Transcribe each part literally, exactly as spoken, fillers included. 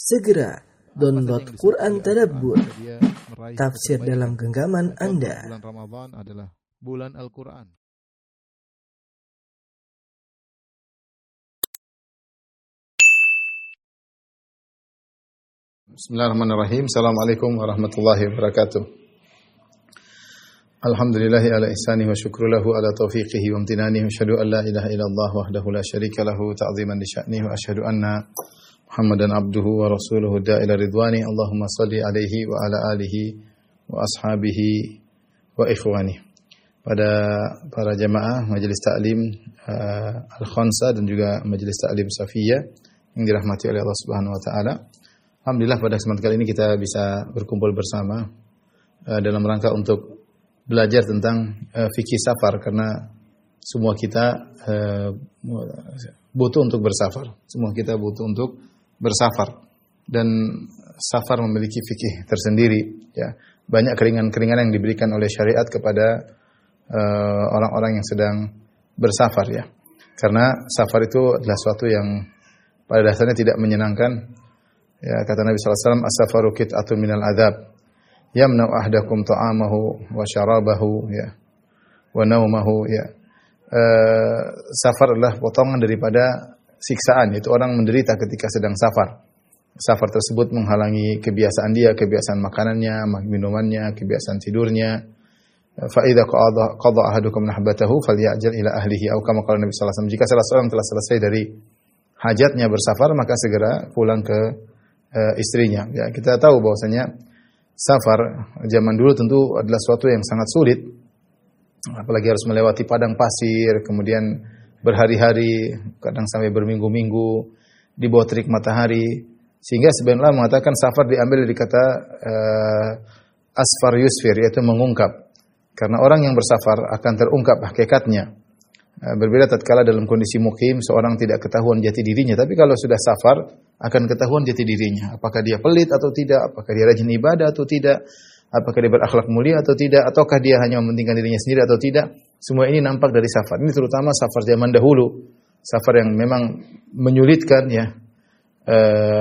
Segera download Quran Tadabbur, tafsir dalam genggaman Anda. Bulan Ramadan adalah bulan Al-Quran. Bismillahirrahmanirrahim. Assalamualaikum warahmatullahi wabarakatuh. Alhamdulillahi ala ihsanihi wa syukru lahu ala taufiqihi wa amtinanihi wa asyhadu an la ilaha illallah wahdahu la syarika lahu ta'ziman li sya'nihi wa asyhadu anna Muhammadan abduhu wa rasuluhu da'ila ridwani. Allahumma salli alaihi wa ala alihi wa ashabihi wa ikhwani. Pada para jamaah majelis taklim uh, Al-Khansa dan juga majelis taklim Safiyah yang dirahmati oleh Allah Subhanahu wa taala. Alhamdulillah pada kesempatan kali ini kita bisa berkumpul bersama uh, dalam rangka untuk belajar tentang uh, fikih safar, karena semua kita uh, butuh untuk bersafar. Semua kita butuh untuk bersafar, dan safar memiliki fikih tersendiri. Ya, banyak keringan-keringan yang diberikan oleh syariat kepada uh, orang-orang yang sedang bersafar. Ya, karena safar itu adalah suatu yang pada dasarnya tidak menyenangkan. Ya, kata Nabi sallallahu alaihi wasallam, as-safaru qit'atun minal adzab, yamna'u ahdakum ta'amahu wa syarabahu ya wa naumahu ya. Uh, safar adalah potongan daripada siksaan, yaitu orang menderita ketika sedang safar. Safar tersebut menghalangi kebiasaan dia, kebiasaan makanannya, minumannya, kebiasaan tidurnya. Fa idza qada ahadukum nahbatahu falyajal ila ahlihi, atau kama qala Nabi sallallahu alaihi wasallam, jika salah seorang telah selesai dari hajatnya bersafar, maka segera pulang ke uh, istrinya. Ya, kita tahu bahwasanya safar zaman dulu tentu adalah suatu yang sangat sulit, apalagi harus melewati padang pasir, kemudian berhari-hari, kadang sampai berminggu-minggu di bawah terik matahari, sehingga sebagian ulama mengatakan safar diambil dari kata uh, asfar yusfir, yaitu mengungkap, karena orang yang bersafar akan terungkap hakikatnya. Uh, berbeda tatkala dalam kondisi mukim, seorang tidak ketahuan jati dirinya, tapi kalau sudah safar akan ketahuan jati dirinya, apakah dia pelit atau tidak, apakah dia rajin ibadah atau tidak, apakah dia berakhlak mulia atau tidak, ataukah dia hanya mementingkan dirinya sendiri atau tidak. Semua ini nampak dari safar. Ini terutama safar zaman dahulu, safar yang memang menyulitkan ya, e,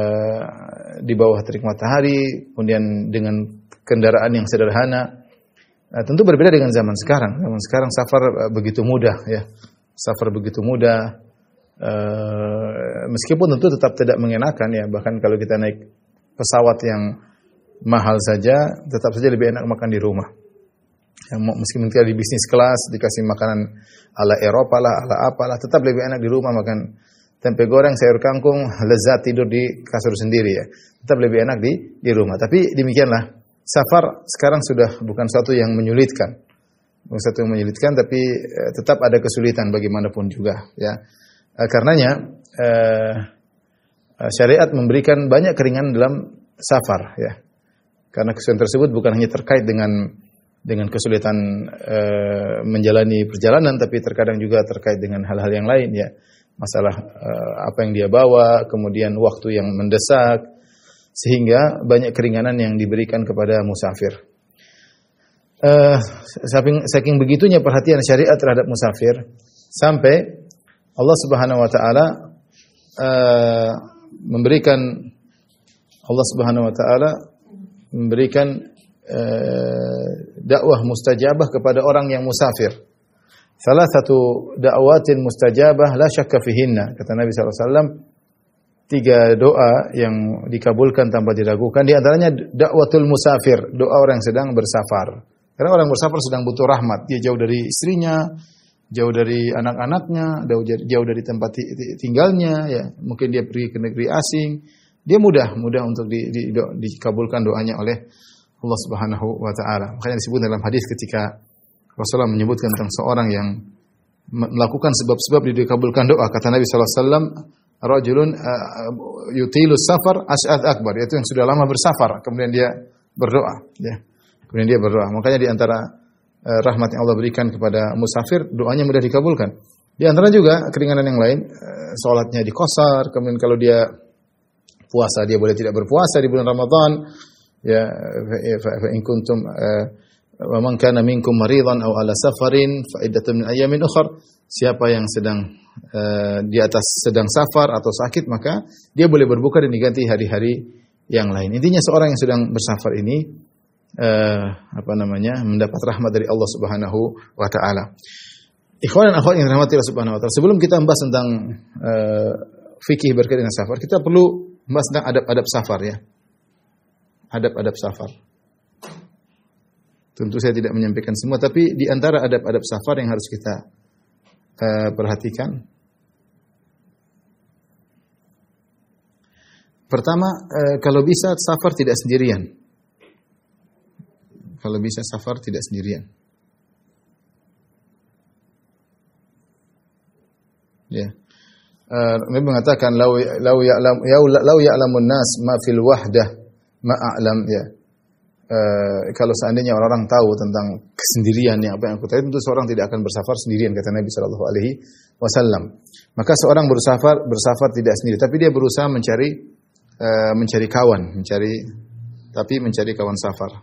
di bawah terik matahari, kemudian dengan kendaraan yang sederhana. Nah, tentu berbeda dengan zaman sekarang. Zaman sekarang safar begitu mudah ya, safar begitu mudah. E, meskipun tentu tetap tidak mengenakan ya, bahkan kalau kita naik pesawat yang mahal saja, tetap saja lebih enak makan di rumah. Yang meskipun kita di bisnis kelas, dikasih makanan ala Eropa lah, ala apalah, tetap lebih enak di rumah makan tempe goreng, sayur kangkung, lezat tidur di kasur sendiri ya. Tetap lebih enak di di rumah. Tapi demikianlah, safar sekarang sudah bukan sesuatu yang menyulitkan. Bukan sesuatu yang menyulitkan, tapi eh, tetap ada kesulitan bagaimanapun juga ya. Eh, karenanya eh, syariat memberikan banyak keringanan dalam safar ya. Karena kesulitan tersebut bukan hanya terkait dengan dengan kesulitan e, menjalani perjalanan, tapi terkadang juga terkait dengan hal-hal yang lain ya. Masalah e, apa yang dia bawa, kemudian waktu yang mendesak, sehingga banyak keringanan yang diberikan kepada musafir. E, saking, saking begitunya perhatian syariat terhadap musafir, sampai Allah Subhanahu wa taala e, memberikan Allah Subhanahu wa taala memberikan uh, dakwah mustajabah kepada orang yang musafir. Salah satu dakwatin mustajabah la syakka fihinna, kata Nabi sallallahu alaihi wasallam, tiga doa yang dikabulkan tanpa diragukan, di antaranya dakwatul musafir, doa orang yang sedang bersafar. Karena orang bersafar sedang butuh rahmat, dia jauh dari istrinya, jauh dari anak-anaknya, jauh dari tempat tinggalnya ya, mungkin dia pergi ke negeri asing. Dia mudah, mudah untuk di, di, di, dikabulkan doanya oleh Allah Subhanahu wa taala. Makanya disebut dalam hadis ketika Rasulullah menyebutkan tentang seorang yang melakukan sebab-sebab dikabulkan doa, kata Nabi sallallahu alaihi wasallam, rajulun uh, yutilus safar as'ad akbar, yaitu yang sudah lama bersafar, kemudian dia berdoa, ya. Kemudian dia berdoa. Makanya di antara uh, rahmat yang Allah berikan kepada musafir, doanya mudah dikabulkan. Di antara juga keringanan yang lain, uh, salatnya dikosar, kemudian kalau dia puasa dia boleh tidak berpuasa di bulan Ramadan ya. Fa in kuntum wa man kana minkum maridan aw ala safarin fa iddatun min ayamin ukhra, siapa yang sedang uh, di atas sedang safar atau sakit, maka dia boleh berbuka dan diganti hari-hari yang lain. Intinya seorang yang sedang bersafar ini uh, apa namanya mendapat rahmat dari Allah Subhanahu wa taala. Ikhwan dan akhwat yang dirahmati Allah Subhanahu wa taala, sebelum kita membahas tentang uh, fikih berkaitan dengan safar, kita perlu membahas tentang adab-adab safar ya. Adab-adab safar. Tentu saya tidak menyampaikan semua, tapi di antara adab-adab safar yang harus kita uh, perhatikan. Pertama, uh, kalau bisa safar tidak sendirian. Kalau bisa safar tidak sendirian. Ya. Uh, Nabi mengatakan lau lau ya'lam ya lau ya'lamun nas ma fil wahdah ma a'lam ya. Uh, kalau seandainya orang-orang tahu tentang kesendirian yang apa yang aku tahu, tentu seorang tidak akan bersafar sendirian, kata Nabi sallallahu alaihi wasallam. Maka seorang bersafar bersafar tidak sendiri, tapi dia berusaha mencari uh, mencari kawan, mencari tapi mencari kawan safar.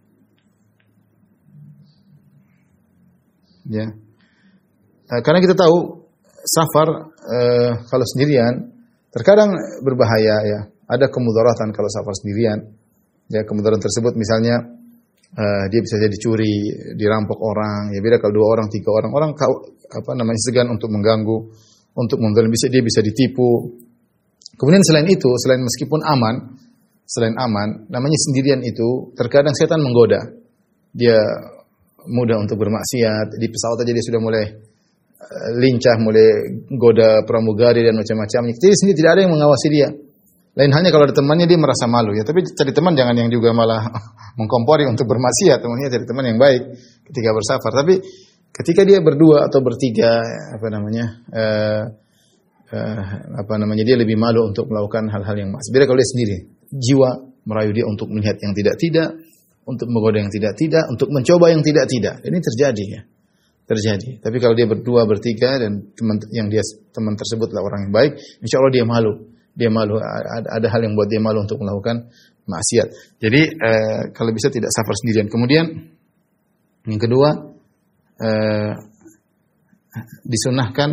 Ya. Uh, karena kita tahu safar uh, kalau sendirian terkadang berbahaya ya. Ada kemudaratan kalau safar sendirian. Ya, kemudaratan tersebut misalnya uh, dia bisa jadi curi, dirampok orang. Ya beda kalau dua orang, tiga orang, orang apa namanya segan untuk mengganggu, untuk menzalimi, bisa dia bisa ditipu. Kemudian selain itu, selain meskipun aman, selain aman, namanya sendirian itu terkadang setan menggoda. Dia mudah untuk bermaksiat. Di pesawat aja dia sudah mulai lincah, mulai goda pramugari dan macam-macamnya. Jadi sendiri tidak ada yang mengawasi dia. Lain halnya kalau ada temannya dia merasa malu ya. Tapi cari teman jangan yang juga malah mengkompori untuk bermaksiat. Temannya cari teman yang baik ketika bersafar. Tapi ketika dia berdua atau bertiga, apa namanya, uh, uh, apa namanya dia lebih malu untuk melakukan hal-hal yang maksiat. Beda kalau dia sendiri, jiwa merayu dia untuk melihat yang tidak-tidak, untuk menggoda yang tidak-tidak, untuk mencoba yang tidak-tidak. Ini terjadi ya. Terjadi. Tapi kalau dia berdua, bertiga dan teman yang dia teman tersebutlah orang yang baik, insya Allah dia malu. Dia malu. Ada, ada hal yang buat dia malu untuk melakukan maksiat. Jadi eh, kalau bisa tidak safar sendirian. Kemudian yang kedua eh, disunahkan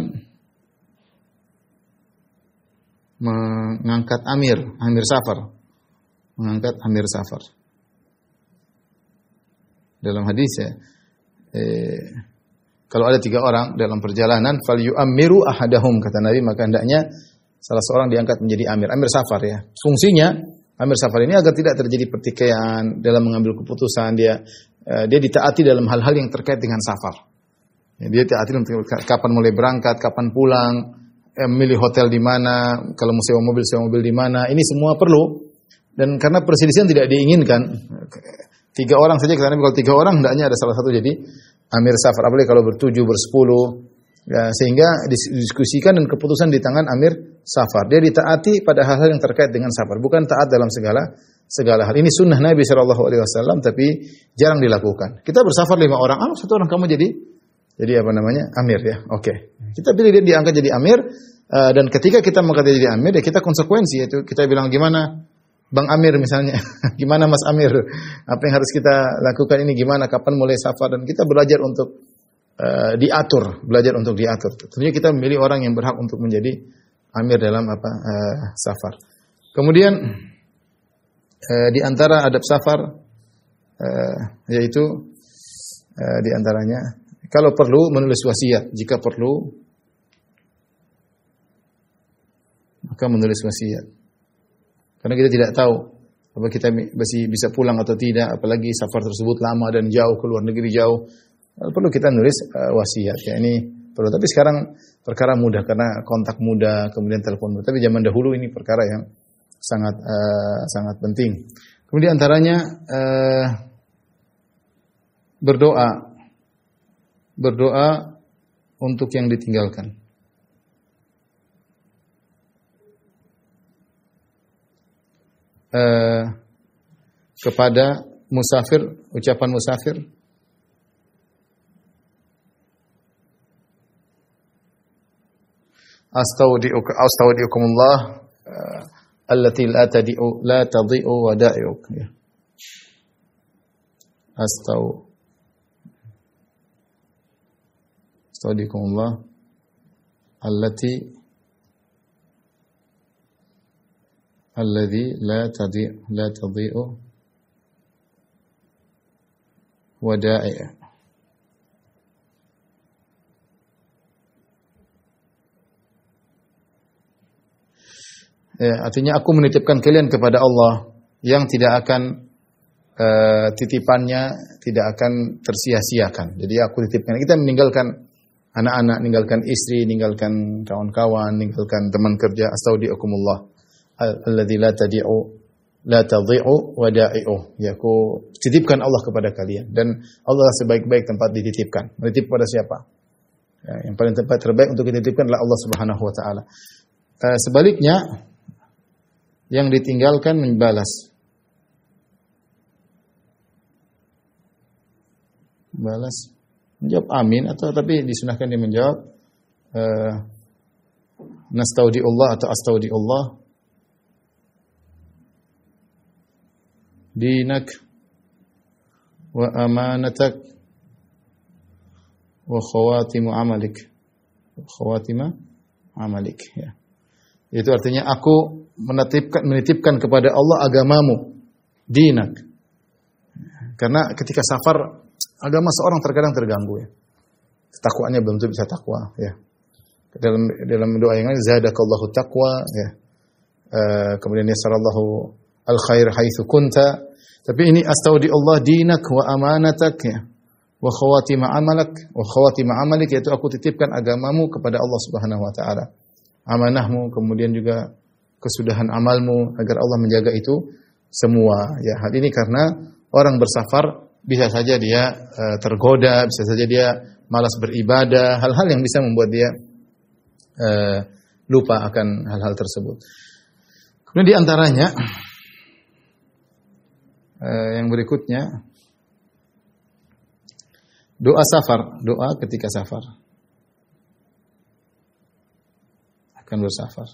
mengangkat amir, amir safar, mengangkat amir safar. Dalam hadis ya. Eh, Kalau ada tiga orang dalam perjalanan, fal yu'ammiru ahadahum, kata Nabi, maka hendaknya salah seorang diangkat menjadi amir, amir safar ya. Fungsinya amir safar ini agar tidak terjadi pertikaian dalam mengambil keputusan. Dia uh, dia ditaati dalam hal-hal yang terkait dengan safar. Ya, dia ditaati kapan mulai berangkat, kapan pulang, eh, milih hotel di mana, kalau mau sewa mobil, sewa mobil di mana. Ini semua perlu. Dan karena perselisihan tidak diinginkan, tiga orang saja, kata Nabi, kalau tiga orang hendaknya ada salah satu jadi amir safar, apalagi kalau bertujuh, bersepuluh, ya, sehingga didiskusikan dan keputusan di tangan amir safar. Dia ditaati pada hal-hal yang terkait dengan safar, bukan taat dalam segala segala hal. Ini sunnah Nabi Shallallahu Alaihi Wasallam, tapi jarang dilakukan. Kita bersafar lima orang, ah satu orang kamu jadi jadi apa namanya amir ya, oke. Okay. Kita pilih dia diangkat jadi amir, uh, dan ketika kita mengangkat dia jadi amir, ya kita konsekuensi, yaitu kita bilang gimana Bang Amir misalnya, gimana Mas Amir, apa yang harus kita lakukan ini, gimana, kapan mulai safar, dan kita belajar untuk uh, diatur, belajar untuk diatur. Tentunya kita memilih orang yang berhak untuk menjadi amir dalam apa uh, safar. Kemudian uh, di antara adab safar uh, yaitu uh, di antaranya kalau perlu menulis wasiat, jika perlu maka menulis wasiat. Karena kita tidak tahu apa kita masih bisa pulang atau tidak, apalagi safar tersebut lama dan jauh, ke luar negeri jauh. Perlu kita nulis uh, wasiat. Ya, ini perlu. Tapi sekarang perkara mudah karena kontak mudah, kemudian telepon mudah. Tapi zaman dahulu ini perkara yang sangat uh, sangat penting. Kemudian antaranya uh, berdoa, berdoa untuk yang ditinggalkan. Uh, kepada musafir, ucapan musafir, astaudi'uka astaudi'ukumullah uh, allati la tadi'u la tadhi'u wada'i'uk ya. Astau astaudi'ukumullah allati alladhi la tadi' la tadhi'u wada'i'. Ya, artinya aku menitipkan kalian kepada Allah yang tidak akan uh, titipannya tidak akan tersia-siakan. Jadi aku titipkan. Kita meninggalkan anak-anak, meninggalkan istri, meninggalkan kawan-kawan, meninggalkan teman kerja. Astaudiukumullah alladzi la tadi'u la tadhi'u wada'i'u. Ya, aku titipkan Allah kepada kalian dan Allah sebaik-baik tempat dititipkan. Menitip kepada siapa? Ya, yang paling tempat terbaik untuk dititipkan adalah Allah Subhanahu wa taala. Uh, sebaliknya yang ditinggalkan membalas. Balas. Menjawab amin atau tapi disunahkan dia menjawab uh, nastaudiullah atau astaudiullah dinak wa amanatak wa khawatimu amalik. Khawatima amalik, ya. Itu artinya aku menitipkan menitipkan kepada Allah agamamu, dinak. Karena ketika safar agama seorang terkadang terganggu, ya. Ketakwaannya belum tentu bisa takwa, ya. Dalam dalam doa yang lain zadakallahu taqwa, ya. Uh, kemudian yasarallahu al-khair haitsu kunta. Tapi ini astaudiullah dinak wa amanatak, ya. Wa khawatima amalak, wa khawatima amalik, yaitu aku titipkan agamamu kepada Allah Subhanahu wa taala. Amanahmu, kemudian juga kesudahan amalmu, agar Allah menjaga itu semua. Ya, hal ini karena orang bersafar bisa saja dia uh, tergoda, bisa saja dia malas beribadah, hal-hal yang bisa membuat dia uh, lupa akan hal-hal tersebut. Kemudian di antaranya uh, yang berikutnya doa safar, doa ketika safar. Akan bersafar.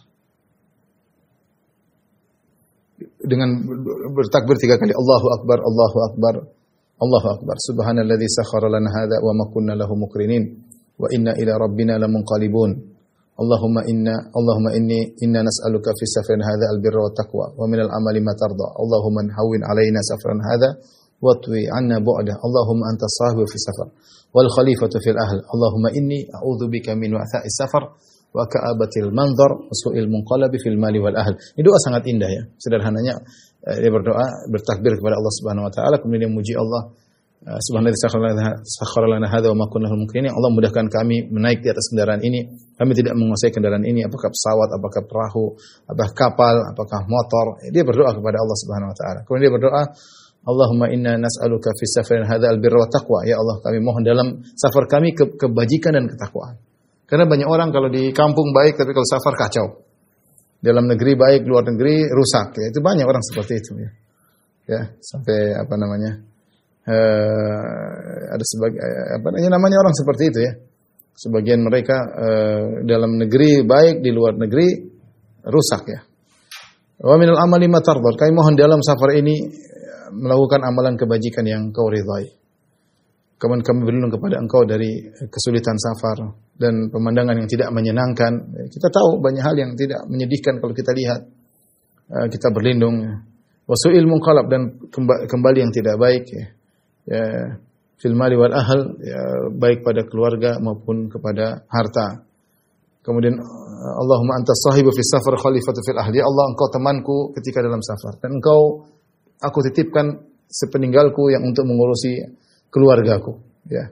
Dengan bertakbir tiga kali, Allahu Akbar, Allahu Akbar, Allahu Akbar. Subhanalladzi sakhkhara lana hadza wa ma kunna lahu muqrinin wa inna ila rabbina lamunqalibun. Allahumma inna Allahumma inni inna nas'aluka fi safarin hadza albirra wat taqwa wa minal amali ma tarda. Allahumma hawwin alaina safaran hadza wa twi 'anna bu'da. Allahumma anta sahibu fi safar wal khalifatu fil ahl. Allahumma inni a'udzu bika min wa'tha'is safar wa ka'abatil manzar wa su'il munqalabi fil mali wal ahl. Ini doa sangat indah, ya. Sederhananya dia berdoa, bertakbir kepada Allah Subhanahu wa taala, kemudian dia memuji Allah. Subhanallah sakhkhara lana hadza wa ma kunna lahu muqrinin. Allah mudahkan kami menaik di atas kendaraan ini. Kami tidak menguasai kendaraan ini, apakah pesawat, apakah perahu, apakah kapal, apakah motor. Dia berdoa kepada Allah Subhanahu wa taala. Kemudian dia berdoa, Allahumma inna nas'aluka fi safarin hadza albirra wa taqwa. Ya Allah, kami mohon dalam safar kami ke kebajikan dan ketakwaan. Karena banyak orang kalau di kampung baik, tapi kalau safar kacau. Dalam negeri baik, luar negeri rusak. Ya, itu banyak orang seperti itu, ya. Ya, sampai apa namanya? Uh, ada sebagai apa namanya orang seperti itu, ya. Sebagian mereka uh, dalam negeri baik, di luar negeri rusak, ya. Wa minal amali ma tardha. Kami mohon dalam safar ini melakukan amalan kebajikan yang Kau ridhai. Kemudian kami berlindung kepada Engkau dari kesulitan safar dan pemandangan yang tidak menyenangkan. Kita tahu banyak hal yang tidak menyedihkan kalau kita lihat. Kita berlindung. Wasu'il munqalab, dan kembali yang tidak baik. Ya, fil mali wal ahl, ya, baik pada keluarga maupun kepada harta. Kemudian Allahumma antas sahibu fis safar khalifatu fil ahli. Ya Allah, Engkau temanku ketika dalam safar, dan Engkau aku titipkan sepeninggalku yang untuk mengurusi keluargaku, ya.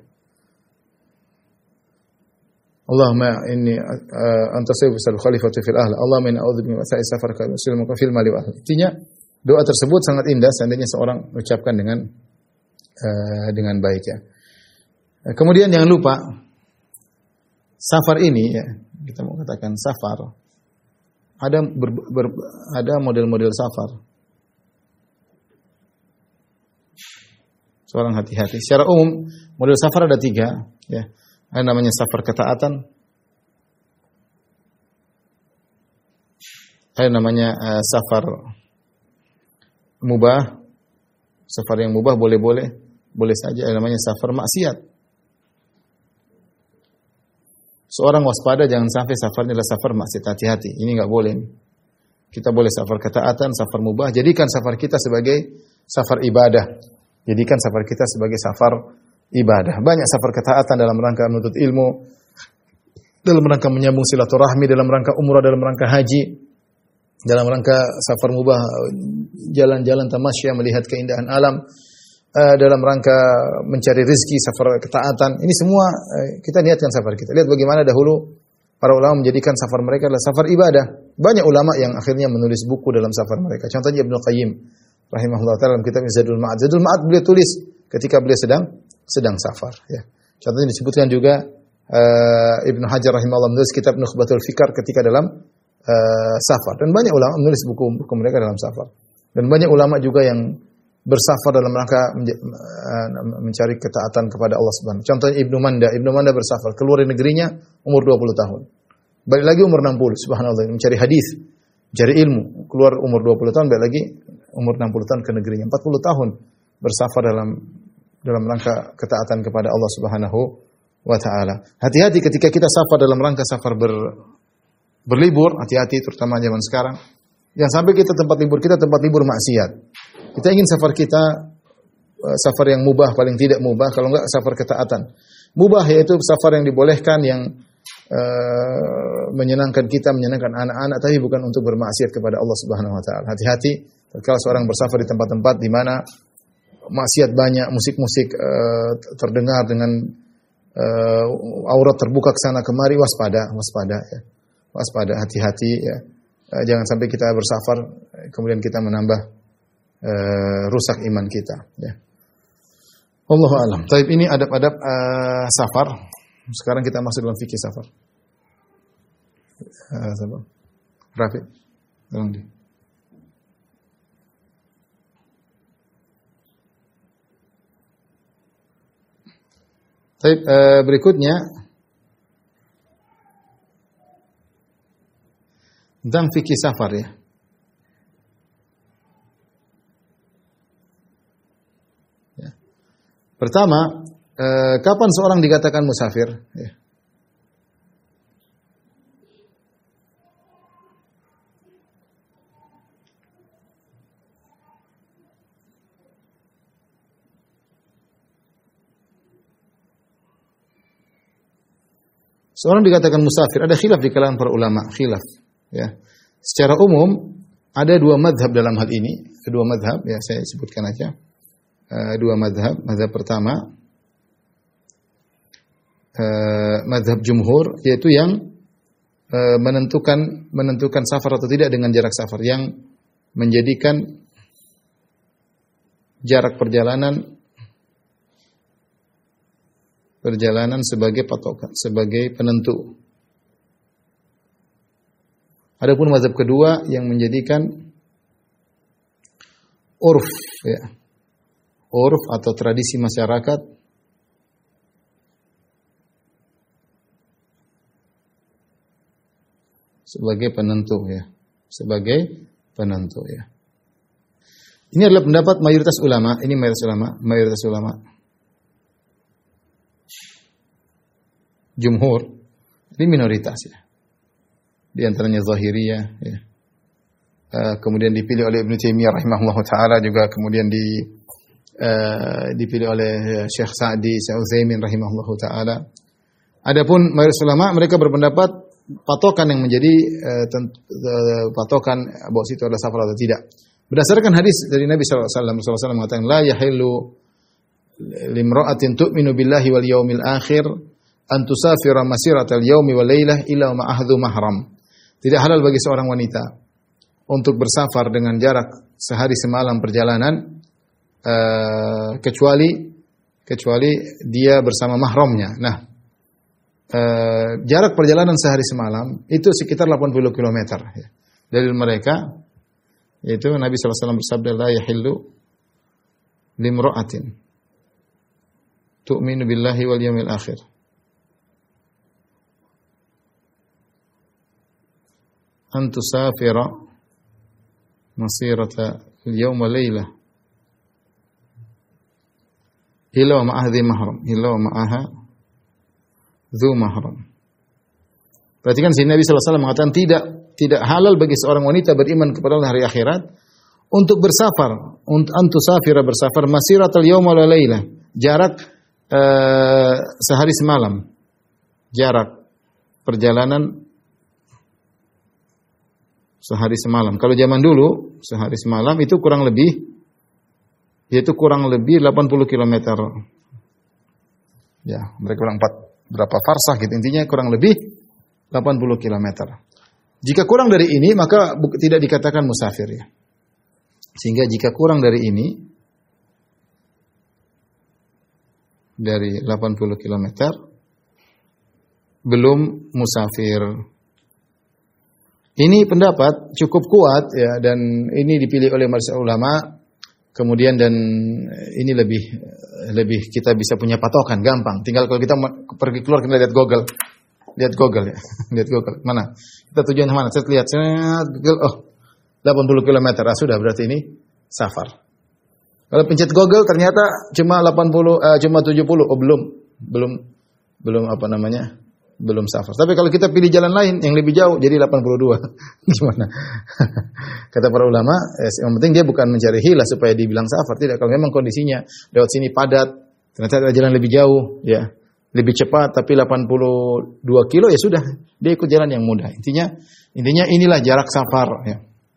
Allahumma inni uh, anta sayyidul khalifatu fil ahl. Allahumma inni a'udzu bika min sa'i safar ka muslimun fil mali wal ahl. Intinya doa tersebut sangat indah seandainya seorang mengucapkan dengan uh, dengan baik, ya. Kemudian jangan lupa safar ini, ya, kita mau katakan safar. Ada ber, ber, ada model-model safar. Seorang hati-hati. Secara umum, model safar ada tiga, ya. Ada namanya safar ketaatan, ada namanya uh, safar mubah, safar yang mubah boleh-boleh, boleh saja. Ada namanya safar maksiat. seorang waspada jangan sampai safarnya adalah safar maksiat. Hati-hati, ini enggak boleh. Kita boleh safar ketaatan, safar mubah. Jadikan safar kita sebagai safar ibadah. Jadikan safar kita sebagai safar ibadah. Banyak safar ketaatan dalam rangka menuntut ilmu, dalam rangka menyambung silaturahmi, dalam rangka umrah, dalam rangka haji, dalam rangka safar mubah, jalan-jalan tamasya melihat keindahan alam, dalam rangka mencari rezeki, safar ketaatan. Ini semua kita niatkan safar kita. Lihat bagaimana dahulu para ulama menjadikan safar mereka adalah safar ibadah. Banyak ulama yang akhirnya menulis buku dalam safar mereka. Contohnya Ibnu Qayyim rahimahullah taala dalam kitab Zadul Ma'ad. Zadul Ma'ad beliau tulis ketika beliau sedang sedang safar, ya. Contohnya disebutkan juga uh, Ibnu Hajar rahimahullah menulis kitab Nukhbatul Fikar ketika dalam uh, safar. Dan banyak ulama menulis buku-buku mereka dalam safar. Dan banyak ulama juga yang bersafar dalam rangka mencari ketaatan kepada Allah Subhanahu. Contohnya Ibnu Manda, Ibnu Manda bersafar keluar dari negerinya umur dua puluh tahun. Balik lagi umur enam puluh, subhanallah, mencari hadis, mencari ilmu. Keluar umur dua puluh tahun, balik lagi umur enam puluh tahun ke negerinya. empat puluh tahun bersafar dalam dalam rangka ketaatan kepada Allah Subhanahu wa taala. Hati-hati ketika kita safar dalam rangka safar ber, berlibur, hati-hati terutama zaman sekarang. Jangan sampai kita tempat libur kita tempat libur maksiat. Kita ingin safar kita safar yang mubah, paling tidak mubah, kalau enggak safar ketaatan. Mubah yaitu safar yang dibolehkan, yang uh, menyenangkan kita, menyenangkan anak-anak, tapi bukan untuk bermaksiat kepada Allah Subhanahu wa taala. Hati-hati kalau seorang bersafar di tempat-tempat di mana maksiat banyak, musik-musik uh, terdengar dengan uh, aurat terbuka ke sana kemari, waspada, waspada ya. Waspada, hati-hati ya. Uh, jangan sampai kita bersafar kemudian kita menambah Uh, rusak iman kita, ya. Wallahu a'lam. Taib, ini adab-adab uh, safar. Sekarang kita masuk dalam fikih safar. Uh, sabar. Rafi, tolong di. Taib, uh, berikutnya tentang fikih safar, ya. Pertama, eh, kapan seorang dikatakan musafir? Ya. Seorang dikatakan musafir, ada khilaf di kalangan para ulama, khilaf. Ya. Secara umum, ada dua madhab dalam hal ini, kedua madhab, ya saya sebutkan aja. Uh, dua madhab. Madhab pertama uh, madhab jumhur, yaitu yang uh, menentukan menentukan safar atau tidak dengan jarak safar, yang menjadikan jarak perjalanan perjalanan sebagai patokan, sebagai penentu. Adapun mazhab kedua yang menjadikan urf, ya, urf atau tradisi masyarakat sebagai penentu, ya, sebagai penentu, ya. Ini adalah pendapat mayoritas ulama. Ini mayoritas ulama, mayoritas ulama. Jumhur, ini minoritas, ya. Di antaranya Zahiriyah, ya. Uh, kemudian dipilih oleh Ibnu Taimiyah rahimahullah taala, juga kemudian di uh, dipilih oleh Syekh Sa'di, Syekh Utsaimin rahimahullah taala. Adapun mayoritas ulama, mereka berpendapat patokan yang menjadi uh, tent, uh, patokan bahwa situ adalah safar atau tidak. Berdasarkan hadis dari Nabi sallallahu alaihi wasallam, sallallahu alaihi wasallam mengatakan, la yahillu limra'atin tu'minu billahi wal yaumil akhir an tusafira masiratal yaumi wal lailah illa ma'ahdhu mahram. Tidak halal bagi seorang wanita untuk bersafar dengan jarak sehari semalam perjalanan uh, kecuali kecuali dia bersama mahramnya. Nah, uh, jarak perjalanan sehari semalam itu sekitar delapan puluh kilometer, ya. Dalil mereka yaitu Nabi sallallahu alaihi wasallam bersabda, la yahillu limra'atin tu'minu billahi wal yaumil akhir an tusafira masirata al-yawm wa laylah illa wa ma'ahdhi mahram illa wa ma'aha dhu mahram. Perhatikan sini Nabi sallallahu alaihi wasallam mengatakan tidak tidak halal bagi seorang wanita beriman kepada Allah hari akhirat untuk bersafar, untuk antusafira bersafar masiratal yaum wa lailah, jarak uh, sehari semalam. Jarak perjalanan sehari semalam. Kalau zaman dulu sehari semalam itu kurang lebih yaitu kurang lebih delapan puluh kilometer. Ya, mereka bilang empat berapa farsah gitu. Intinya kurang lebih delapan puluh kilometer. Jika kurang dari ini maka tidak dikatakan musafir ya. Sehingga jika kurang dari ini dari delapan puluh kilometer belum musafir. Ini pendapat cukup kuat ya dan ini dipilih oleh majelis ulama. Kemudian dan ini lebih lebih kita bisa punya patokan gampang. Tinggal kalau kita pergi keluar kita lihat Google. Lihat Google ya. Lihat Google. Mana? Kita tujuan mana? Saya lihat Google. Oh, delapan puluh kilometer. Ah, sudah berarti ini safar. Kalau pencet Google ternyata cuma delapan puluh uh, cuma tujuh puluh. Oh, belum. Belum belum apa namanya? Belum safar. Tapi kalau kita pilih jalan lain yang lebih jauh jadi delapan puluh dua. Gimana? Kata para ulama, eh, yang penting dia bukan mencari hilah supaya dibilang safar. Tidak, kalau memang kondisinya lewat sini padat, ternyata ada jalan lebih jauh, ya, lebih cepat tapi delapan puluh dua kilo ya sudah, dia ikut jalan yang mudah. Intinya intinya inilah jarak safar, ya.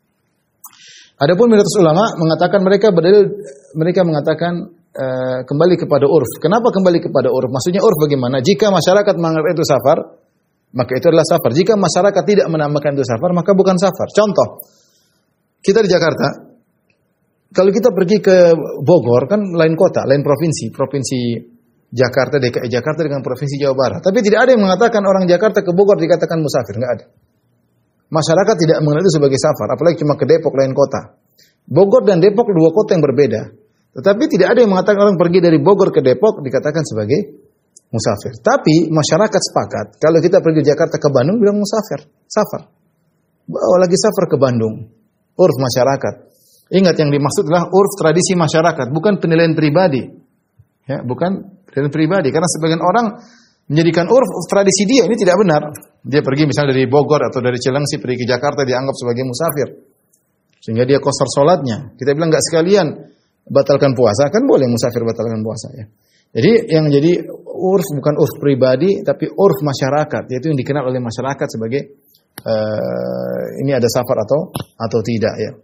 Adapun mayoritas ulama mengatakan mereka berdalil mereka mengatakan Uh, kembali kepada urf. Kenapa kembali kepada urf? Maksudnya urf bagaimana? Jika masyarakat menganggap itu safar, maka itu adalah safar. Jika masyarakat tidak menamakan itu safar, maka bukan safar. Contoh, kita di Jakarta, kalau kita pergi ke Bogor, kan lain kota, lain provinsi. Provinsi Jakarta, D K I Jakarta dengan provinsi Jawa Barat. Tapi tidak ada yang mengatakan orang Jakarta ke Bogor dikatakan musafir. Nggak ada. Masyarakat tidak mengenal itu sebagai safar. Apalagi cuma ke Depok, lain kota. Bogor dan Depok dua kota yang berbeda. Tetapi tidak ada yang mengatakan orang pergi dari Bogor ke Depok dikatakan sebagai musafir. Tapi masyarakat sepakat kalau kita pergi Jakarta ke Bandung bilang musafir, safar. Oh, lagi safar ke Bandung. Urf masyarakat. Ingat yang dimaksud adalah urf tradisi masyarakat, bukan penilaian pribadi. Ya, bukan penilaian pribadi karena sebagian orang menjadikan urf tradisi dia ini tidak benar. Dia pergi misalnya dari Bogor atau dari Cilengsi pergi ke Jakarta dianggap sebagai musafir. Sehingga dia qasar salatnya. Kita bilang enggak sekalian batalkan puasa, kan boleh musafir batalkan puasa ya. Jadi yang jadi urf bukan urf pribadi tapi urf masyarakat, yaitu yang dikenal oleh masyarakat sebagai uh, ini ada safar atau atau tidak ya.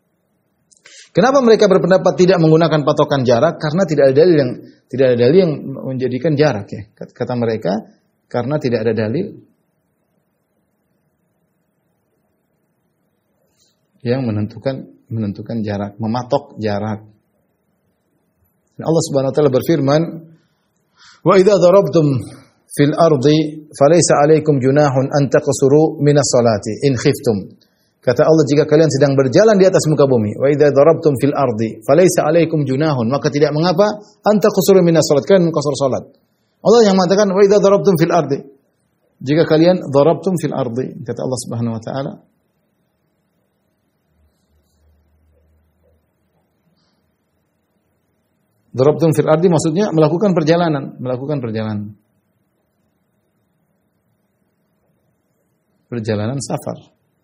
Kenapa mereka berpendapat tidak menggunakan patokan jarak? Karena tidak ada dalil yang tidak ada dalil yang menjadikan jarak ya. Kata mereka karena tidak ada dalil yang menentukan menentukan jarak, mematok jarak. Allah Subhanahu wa taala berfirman, "Wa idza darabtum fil ardi falaysa 'alaikum junahun an taqsuru minas salati in khiftum." Kata Allah, jika kalian sedang berjalan di atas muka bumi, wa idza darabtum fil ardi falaysa 'alaikum junahun, maka tidak mengapa an taqsuru minas salat, kalian mengqasar salat. Allah yang mengatakan wa idza darabtum fil ardi. Jika kalian darabtum fil ardi, kata Allah Subhanahu wa taala, darabtum fil ardi maksudnya melakukan perjalanan, melakukan perjalanan. Perjalanan safar.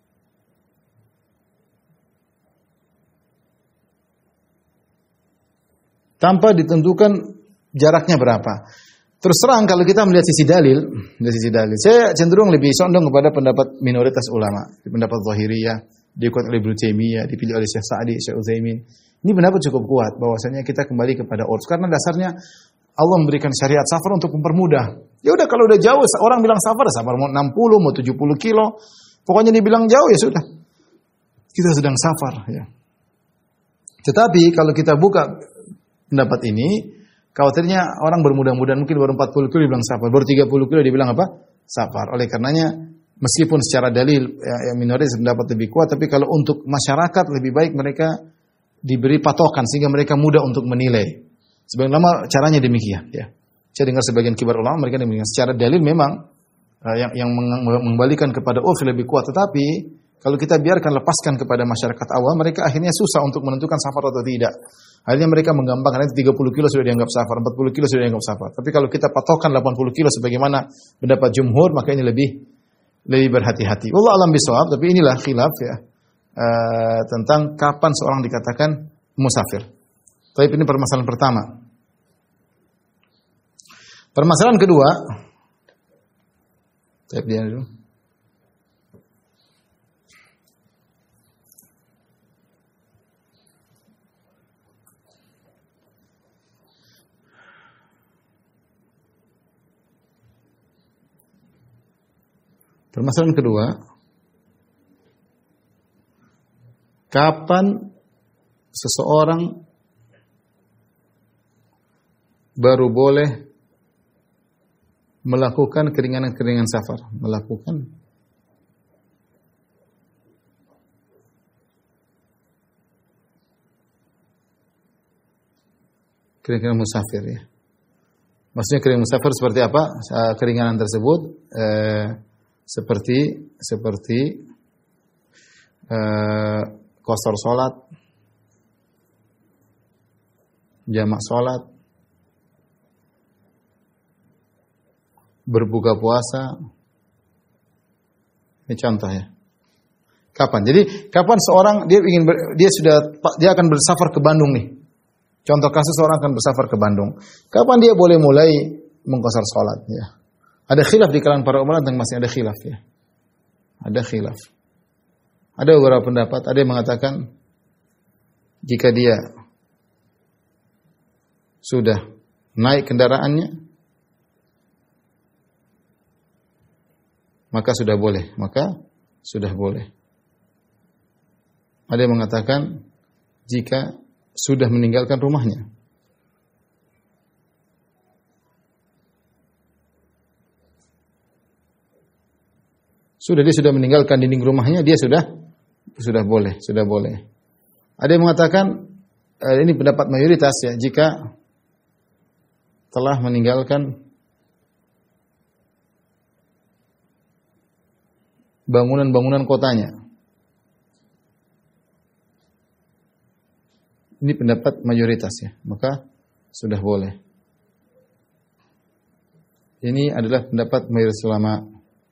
Tanpa ditentukan jaraknya berapa. Terus terang kalau kita melihat sisi dalil, dari sisi dalil, saya cenderung lebih condong kepada pendapat minoritas ulama, pendapat Zahiriyah, diikuti oleh Ibnu Taimiyah, dipilih oleh Syekh Sa'di, Syekh Utsaimin. Ini pendapat cukup kuat bahwasanya kita kembali kepada urf karena dasarnya Allah memberikan syariat safar untuk mempermudah. Ya udah kalau udah jauh orang bilang safar, safar mau enam puluh, mau tujuh puluh kilo, pokoknya dibilang jauh ya sudah. Kita sedang safar ya. Tetapi kalau kita buka pendapat ini, khawatirnya orang bermudah-mudahan mungkin baru empat puluh kilo dibilang safar, baru tiga puluh kilo dibilang apa? Safar. Oleh karenanya meskipun secara dalil ya, minoritas pendapat lebih kuat, tapi kalau untuk masyarakat lebih baik mereka diberi patokan sehingga mereka mudah untuk menilai. Sebagian ulama caranya demikian ya. Saya dengar sebagian kibar ulama mereka demikian. Secara dalil memang uh, yang yang mengembalikan kepada urf lebih kuat, tetapi kalau kita biarkan lepaskan kepada masyarakat awam, mereka akhirnya susah untuk menentukan safar atau tidak. Akhirnya mereka menggampangkan itu tiga puluh kilo sudah dianggap safar, empat puluh kilo sudah dianggap safar. Tapi kalau kita patokan delapan puluh kilo sebagaimana pendapat jumhur, maka ini lebih lebih berhati-hati. Wallahu alam bisawab, tapi inilah khilaf ya uh, tentang kapan seorang dikatakan musafir. Tapi ini permasalahan pertama. Permasalahan kedua, type dia dulu. Permasalahan kedua, kapan seseorang baru boleh melakukan keringanan-keringanan safar, melakukan keringanan musafir ya. Maksudnya keringanan musafir seperti apa? Keringanan tersebut eh, seperti seperti eh, qasar salat, jamak salat, berbuka puasa. Ini contoh ya. Kapan? Jadi kapan seorang dia ingin ber, dia sudah dia akan bersafar ke Bandung nih. Contoh kasus seorang akan bersafar ke Bandung. Kapan dia boleh mulai mengqasar salat ya? Ada khilaf di kalangan para ulama tentang masih ada khilaf ya. Ada khilaf. Ada beberapa pendapat, ada yang mengatakan jika dia sudah naik kendaraannya maka sudah boleh, maka sudah boleh. Ada yang mengatakan jika sudah meninggalkan rumahnya. Sudah dia sudah meninggalkan dinding rumahnya, dia sudah sudah boleh, sudah boleh. Ada yang mengatakan eh, ini pendapat mayoritas ya, jika telah meninggalkan bangunan-bangunan kotanya. Ini pendapat mayoritas ya, maka sudah boleh. Ini adalah pendapat mayoritas ulama.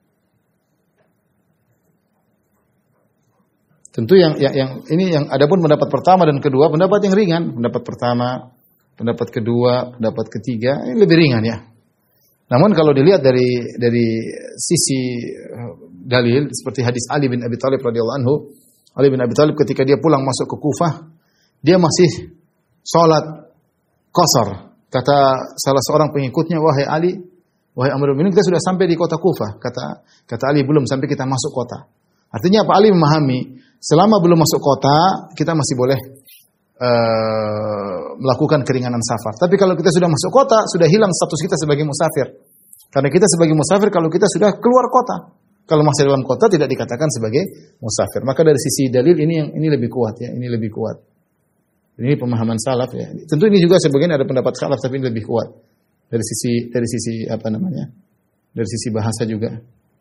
Tentu yang, yang yang ini yang adapun pendapat pertama dan kedua, pendapat yang ringan, pendapat pertama, pendapat kedua, pendapat ketiga ini lebih ringan ya. Namun kalau dilihat dari dari sisi dalil seperti hadis Ali bin Abi Thalib radhiyallahu anhu, Ali bin Abi Thalib ketika dia pulang masuk ke Kufah, dia masih salat qasar. Kata salah seorang pengikutnya, "Wahai Ali, wahai Amirul Mukminin, kita sudah sampai di kota Kufah." Kata kata Ali, "Belum, sampai kita masuk kota." Artinya apa? Ali memahami, selama belum masuk kota, kita masih boleh uh, melakukan keringanan safar. Tapi kalau kita sudah masuk kota, sudah hilang status kita sebagai musafir. Karena kita sebagai musafir kalau kita sudah keluar kota. Kalau masih dalam kota tidak dikatakan sebagai musafir. Maka dari sisi dalil ini yang ini lebih kuat ya, ini lebih kuat. Ini pemahaman salaf ya. Tentu ini juga sebagian ada pendapat salaf tapi ini lebih kuat. Dari sisi dari sisi apa namanya? Dari sisi bahasa juga.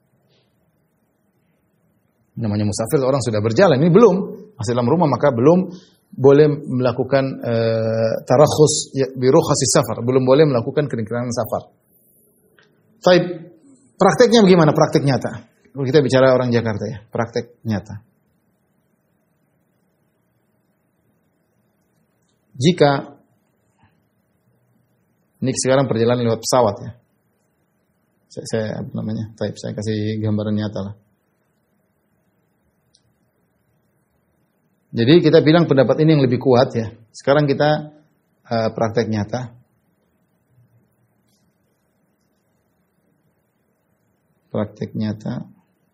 Namanya musafir orang sudah berjalan, ini belum masih dalam rumah maka belum boleh melakukan uh, tarakhus ya, bi rukhasi safar, belum boleh melakukan keringanan safar. Baik, prakteknya bagaimana? Praktek nyata. Kalau kita bicara orang Jakarta ya, praktek nyata. Jika ini sekarang perjalanan lewat pesawat ya, saya, saya apa namanya? Baik, saya kasih gambaran nyata lah. Jadi kita bilang pendapat ini yang lebih kuat ya. Sekarang kita uh, praktek nyata. Praktek nyata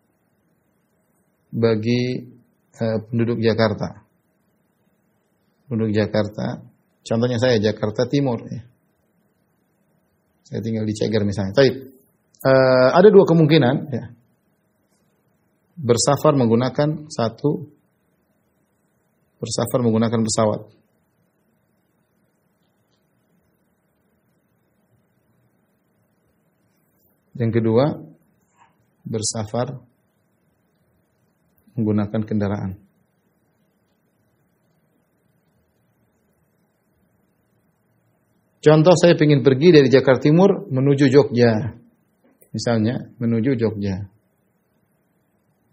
bagi uh, penduduk Jakarta. Penduduk Jakarta, contohnya saya Jakarta Timur ya. Saya tinggal di Ceger misalnya. Tapi uh, ada dua kemungkinan ya. Bersafar menggunakan satu bersafar menggunakan pesawat. Yang kedua, bersafar menggunakan kendaraan. Contoh saya ingin pergi dari Jakarta Timur menuju Jogja. Misalnya, menuju Jogja.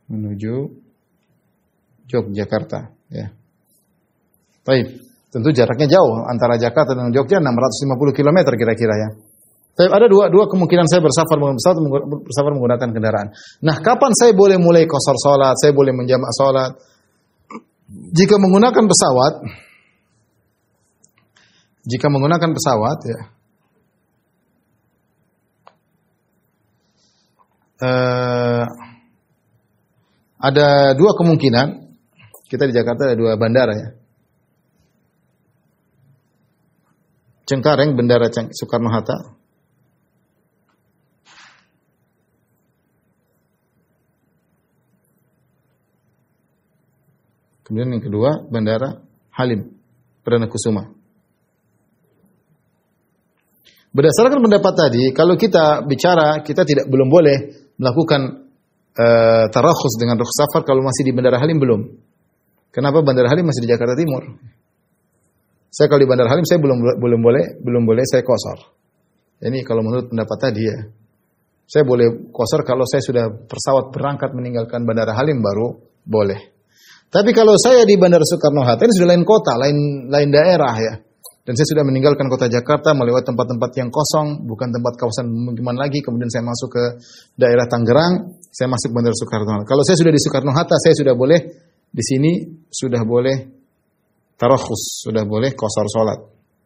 menuju Yogyakarta, ya. Baik, tentu jaraknya jauh antara Jakarta dan Jogja enam ratus lima puluh kilometer kira-kira ya. Tapi ada dua dua kemungkinan saya bersafar bersafar menggunakan kendaraan. Nah, kapan saya boleh mulai qasar salat, saya boleh menjamak salat? Jika menggunakan pesawat, jika menggunakan pesawat ya. Uh, ada dua kemungkinan. Kita di Jakarta ada dua bandara ya. Cengkareng, Bandara Soekarno-Hatta. Kemudian yang kedua, Bandara Halim Perdana Kusuma. Berdasarkan pendapat tadi, kalau kita bicara, kita tidak belum boleh melakukan uh, tarakhus dengan rukhsah safar kalau masih di Bandara Halim belum. Kenapa? Bandara Halim masih di Jakarta Timur. Saya kalau di Bandara Halim saya belum belum boleh belum boleh saya qasar. Ini kalau menurut pendapat tadi ya. Saya boleh qasar kalau saya sudah pesawat berangkat meninggalkan Bandara Halim baru boleh. Tapi kalau saya di Bandara Soekarno-Hatta ini sudah lain kota, lain lain daerah ya. Dan saya sudah meninggalkan kota Jakarta melewati tempat-tempat yang kosong, bukan tempat kawasan pemukiman lagi. Kemudian saya masuk ke daerah Tangerang, saya masuk Bandara Soekarno-Hatta. Kalau saya sudah di Soekarno-Hatta, saya sudah boleh di sini sudah boleh tarakhus, sudah boleh qasar salat.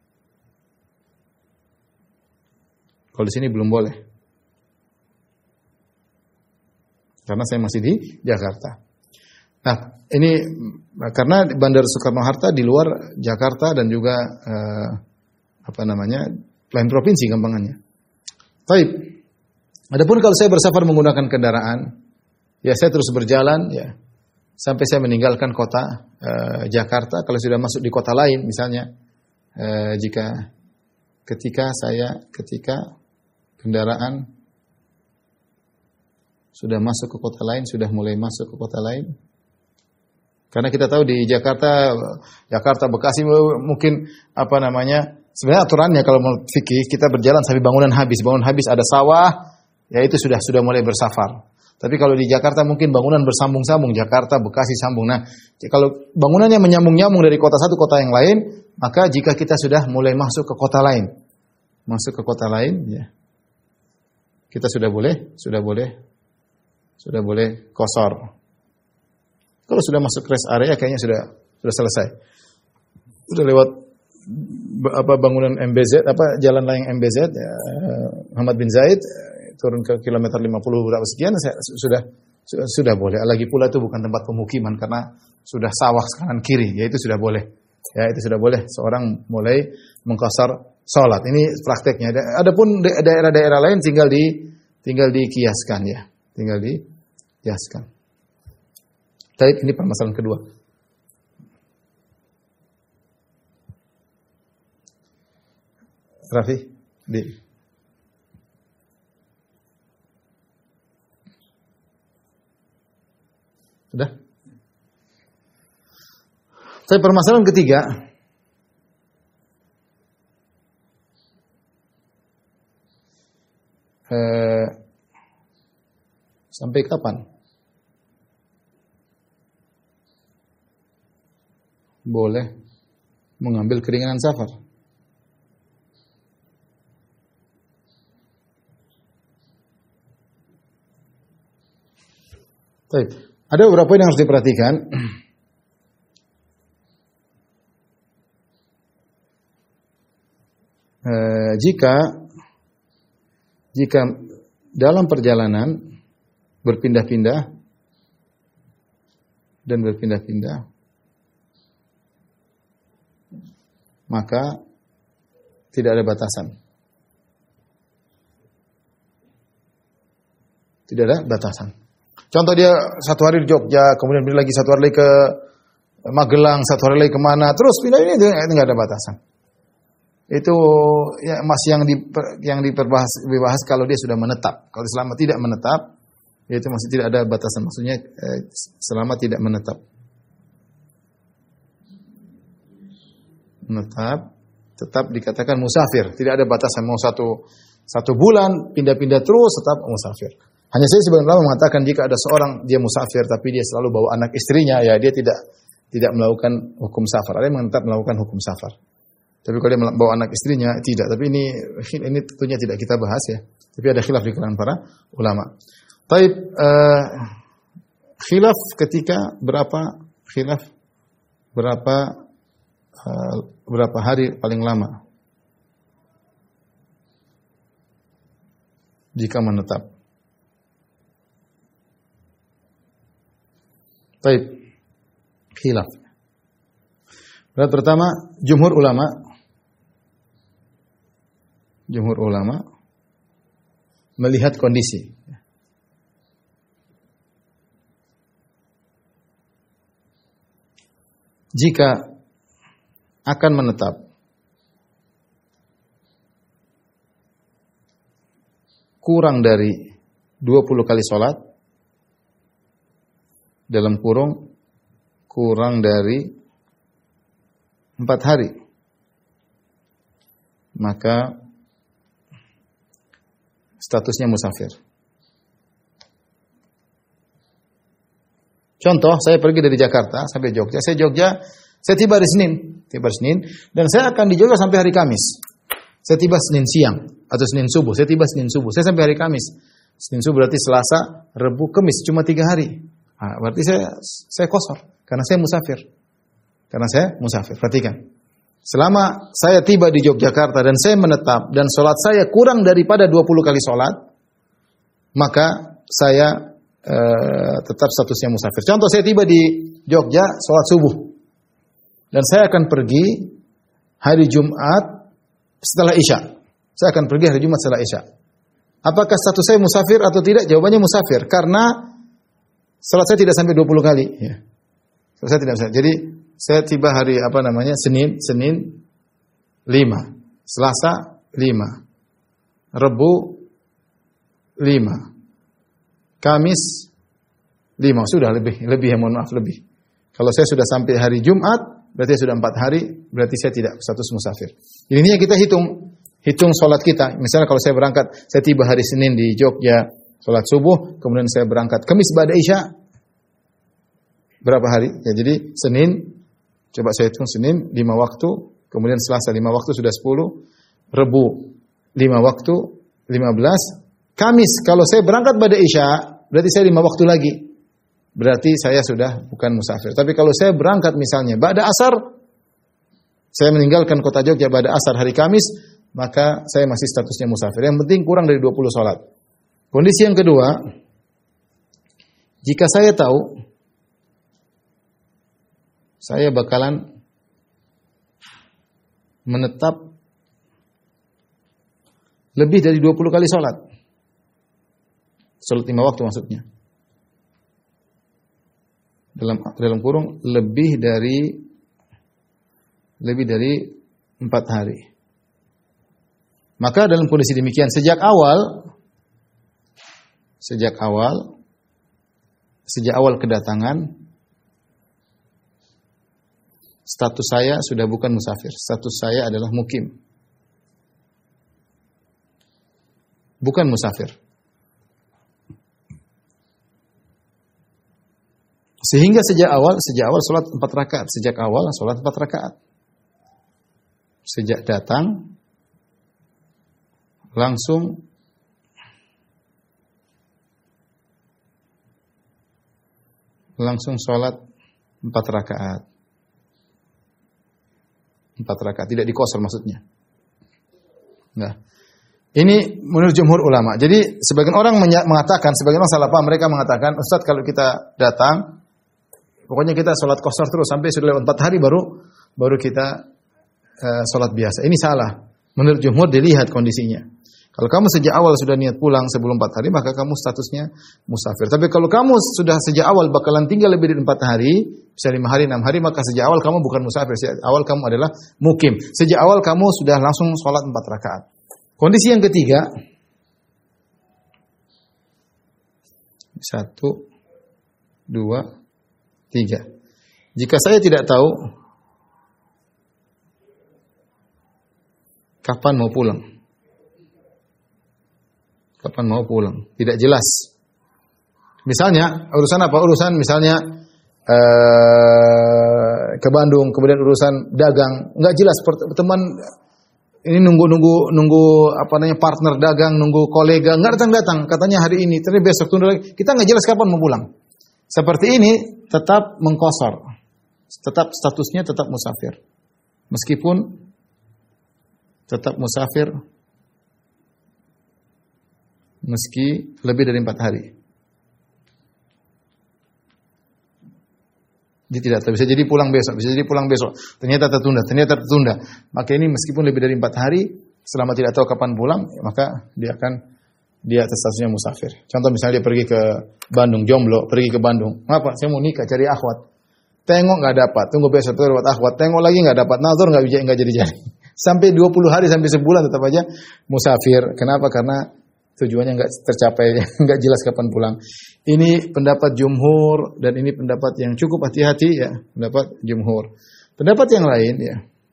Kalau di sini belum boleh. Karena saya masih di Jakarta. Nah, ini karena Bandara Soekarno-Hatta di luar Jakarta dan juga eh, apa namanya? lain provinsi gampangannya. Baik. Adapun kalau saya bersafar menggunakan kendaraan, ya saya terus berjalan ya sampai saya meninggalkan kota eh, Jakarta. Kalau sudah masuk di kota lain misalnya eh, jika ketika saya ketika kendaraan sudah masuk ke kota lain, sudah mulai masuk ke kota lain. Karena kita tahu di Jakarta, Jakarta, Bekasi mungkin apa namanya, sebenarnya aturannya kalau menurut fikih kita berjalan sampai bangunan habis, bangunan habis ada sawah, ya itu sudah sudah mulai bersafar. Tapi kalau di Jakarta mungkin bangunan bersambung-sambung, Jakarta, Bekasi sambung. Nah, kalau bangunannya menyambung-nyambung dari kota satu kota yang lain, maka jika kita sudah mulai masuk ke kota lain, masuk ke kota lain, ya kita sudah boleh, sudah boleh, sudah boleh qasar. Kalau sudah masuk rest area kayaknya sudah sudah selesai. Sudah lewat apa bangunan M B Z apa jalan layang M B Z ya, Muhammad bin Zaid turun ke kilometer lima puluh berapa sekian saya, sudah sudah sudah boleh. Lagi pula itu bukan tempat pemukiman karena sudah sawah kanan kiri, ya itu sudah boleh. Ya itu sudah boleh seorang mulai mengqasar salat. Ini prakteknya. Adapun daerah-daerah lain tinggal di tinggal dikiaskan ya, tinggal dikiaskan. Baik, ini permasalahan kedua. Rafi, di. Sudah? Tapi permasalahan ketiga, eh, sampai kapan boleh mengambil keringanan safar? Baik. Ada beberapa poin yang harus diperhatikan. E, jika jika dalam perjalanan berpindah-pindah dan berpindah-pindah, maka tidak ada batasan. Tidak ada batasan. Contoh dia satu hari di Jogja, kemudian pindah lagi satu hari lagi ke Magelang, satu hari lagi kemana, terus pindah ini, itu nggak ada batasan. Itu ya, masih yang di yang diperbahas dibahas kalau dia sudah menetap. Kalau selama tidak menetap, itu masih tidak ada batasan. Maksudnya eh, selama tidak menetap. Menetap, tetap dikatakan musafir. Tidak ada batasan mau satu satu bulan pindah-pindah terus tetap musafir. Hanya saya sebagian ulama mengatakan jika ada seorang dia musafir tapi dia selalu bawa anak istrinya, ya dia tidak tidak melakukan hukum safar. Ada yang tetap melakukan hukum safar. Tapi kalau dia bawa anak istrinya tidak. Tapi ini ini tentunya tidak kita bahas ya. Tapi ada khilaf di kalangan para ulama. Taib uh, khilaf ketika berapa khilaf berapa uh, berapa hari paling lama jika menetap. Taib khilaf. Berat pertama, jumhur ulama jumhur ulama melihat kondisi. Jika akan menetap kurang dari dua puluh kali sholat, dalam kurung kurang dari empat hari, maka statusnya musafir. Contoh, saya pergi dari Jakarta sampai Jogja. Saya Jogja, saya tiba hari Senin, tiba hari Senin, dan saya akan di Jogja sampai hari Kamis. Saya tiba Senin siang atau Senin subuh. Saya tiba Senin subuh. Saya sampai hari Kamis. Senin subuh berarti Selasa, Rabu, Kamis, cuma tiga hari. Nah, berarti saya saya kosor karena saya musafir. Karena saya musafir. Perhatikan. Selama saya tiba di Yogyakarta dan saya menetap dan sholat saya kurang daripada dua puluh kali sholat, maka saya uh, tetap statusnya musafir. Contoh, saya tiba di Jogja sholat subuh dan saya akan pergi hari Jumat setelah Isya. Saya akan pergi hari Jumat setelah Isya. Apakah status saya musafir atau tidak? Jawabannya musafir karena salat saya tidak sampai dua puluh kali. Ya. Salat saya tidak sampai. Jadi saya tiba hari apa namanya Senin, Senin lima, Selasa lima, Rabu lima, Kamis lima. Sudah lebih, lebih ya, mohon maaf lebih. Kalau saya sudah sampai hari Jumat, berarti sudah empat hari, berarti saya tidak status musafir. Ini kita hitung, hitung salat kita. Misalnya kalau saya berangkat, saya tiba hari Senin di Jogja, salat subuh, kemudian saya berangkat Kamis ba'da Isya. Berapa hari? Ya, jadi Senin, coba saya hitung Senin lima waktu, kemudian Selasa lima waktu sudah sepuluh, Rabu lima waktu, lima belas, Kamis kalau saya berangkat ba'da Isya, berarti saya lima waktu lagi. Berarti saya sudah bukan musafir. Tapi kalau saya berangkat misalnya ba'da Asar, saya meninggalkan kota Jogja ba'da Asar hari Kamis, maka saya masih statusnya musafir. Yang penting kurang dari dua puluh salat. Kondisi yang kedua, jika saya tahu saya bakalan menetap lebih dari dua puluh kali sholat. Sholat lima waktu maksudnya. Dalam dalam kurung lebih dari lebih dari empat hari. Maka dalam kondisi demikian sejak awal sejak awal sejak awal kedatangan status saya sudah bukan musafir. Status saya adalah mukim. Bukan musafir. Sehingga sejak awal, sejak awal sholat empat rakaat. Sejak awal sholat empat rakaat. Sejak datang, langsung langsung sholat empat rakaat. Empat rakaat, tidak dikosor maksudnya. Nah, ini menurut jumhur ulama. Jadi sebagian orang mengatakan, sebagian orang salah paham, mereka mengatakan, Ustaz kalau kita datang, pokoknya kita sholat kosor terus sampai sudah lewat empat hari baru baru kita uh, sholat biasa. Ini salah. Menurut jumhur dilihat kondisinya. Kalau kamu sejak awal sudah niat pulang sebelum empat hari, maka kamu statusnya musafir. Tapi kalau kamu sudah sejak awal bakalan tinggal lebih dari empat hari, bisa lima hari, enam hari, maka sejak awal kamu bukan musafir. Sejak awal kamu adalah mukim. Sejak awal kamu sudah langsung sholat empat rakaat. Kondisi yang ketiga, satu, dua, tiga. Jika saya tidak tahu kapan mau pulang, kapan mau pulang, tidak jelas. Misalnya urusan apa? Urusan misalnya uh, ke Bandung, kemudian urusan dagang, nggak jelas teman ini nunggu-nunggu nunggu apa namanya partner dagang, nunggu kolega, nggak datang-datang, katanya hari ini, terus besok tunda lagi. Kita nggak jelas kapan mau pulang. Seperti ini tetap mengqasar. Tetap statusnya tetap musafir. Meskipun tetap musafir meski lebih dari empat hari. Dia tidak bisa jadi pulang besok, bisa jadi pulang besok. Ternyata tertunda, ternyata tertunda. Maka ini meskipun lebih dari empat hari, selama tidak tahu kapan pulang, maka dia akan dia atas statusnya musafir. Contoh misalnya dia pergi ke Bandung, jomblo, pergi ke Bandung. Ngapa? Saya mau nikah, cari akhwat. Tengok nggak dapat, tunggu besok tuh dapat akhwat. Tengok lagi nggak dapat, nazar nggak bisa nggak jadi jadi. Sampai dua puluh hari sampai sebulan tetap aja musafir. Kenapa? Karena tujuannya nggak tercapai, nggak jelas kapan pulang. Ini pendapat jumhur dan ini pendapat yang cukup hati-hati ya, pendapat jumhur. Pendapat yang lain ya,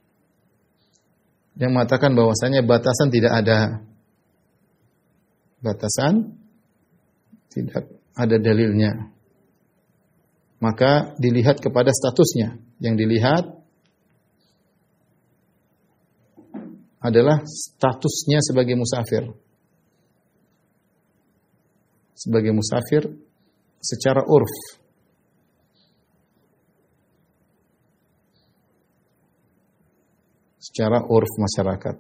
yang mengatakan bahwasanya batasan tidak ada, batasan tidak ada dalilnya. Maka dilihat kepada statusnya. Yang dilihat adalah statusnya sebagai musafir. Sebagai musafir secara urf. Secara urf masyarakat.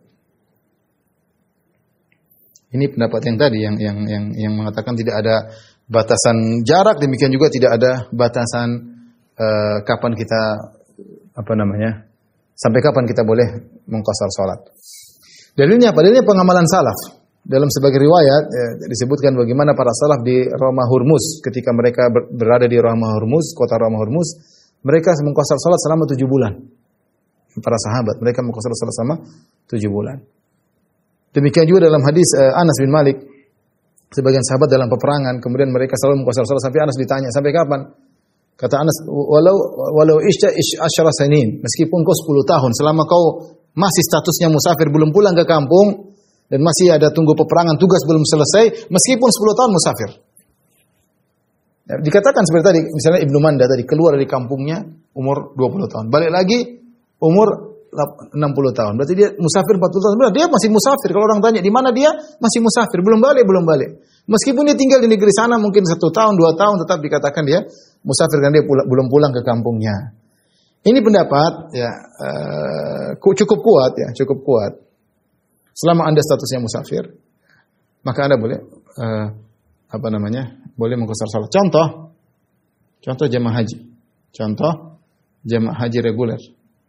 Ini pendapat yang tadi yang yang yang yang mengatakan tidak ada batasan jarak, demikian juga tidak ada batasan uh, kapan kita apa namanya? Sampai kapan kita boleh mengqasar salat. Dalilnya apa? Dalilnya pengamalan salaf. Dalam sebagai riwayat ya, disebutkan bagaimana para salaf di Ramah Hurmuz ketika mereka ber, berada di Ramah Hurmuz, kota Ramah Hurmuz, mereka mengqasar salat selama tujuh bulan. Para sahabat mereka mengqasar salat selama tujuh bulan. Demikian juga dalam hadis uh, Anas bin Malik, sebagian sahabat dalam peperangan, kemudian mereka selalu mengqasar salat sampai Anas ditanya, sampai kapan? Kata Anas, walau walau isya asyara sanin, meskipun kau sepuluh tahun, selama kau masih statusnya musafir, belum pulang ke kampung, dan masih ada tunggu peperangan, tugas belum selesai, meskipun sepuluh tahun musafir. Ya, dikatakan seperti tadi, misalnya Ibnu Manda tadi, keluar dari kampungnya umur dua puluh tahun, balik lagi umur enam puluh tahun. Berarti dia musafir empat puluh tahun. Benar, dia masih musafir. Kalau orang tanya, di mana dia? Masih musafir. Belum balik, belum balik. Meskipun dia tinggal di negeri sana mungkin satu tahun, dua tahun, tetap dikatakan dia musafir karena dia pula, belum pulang ke kampungnya. Ini pendapat ya uh, cukup kuat ya, cukup kuat. Selama Anda statusnya musafir, maka Anda boleh uh, apa namanya? Boleh mengqasar salat. Contoh, contoh jemaah haji. Contoh jemaah haji reguler.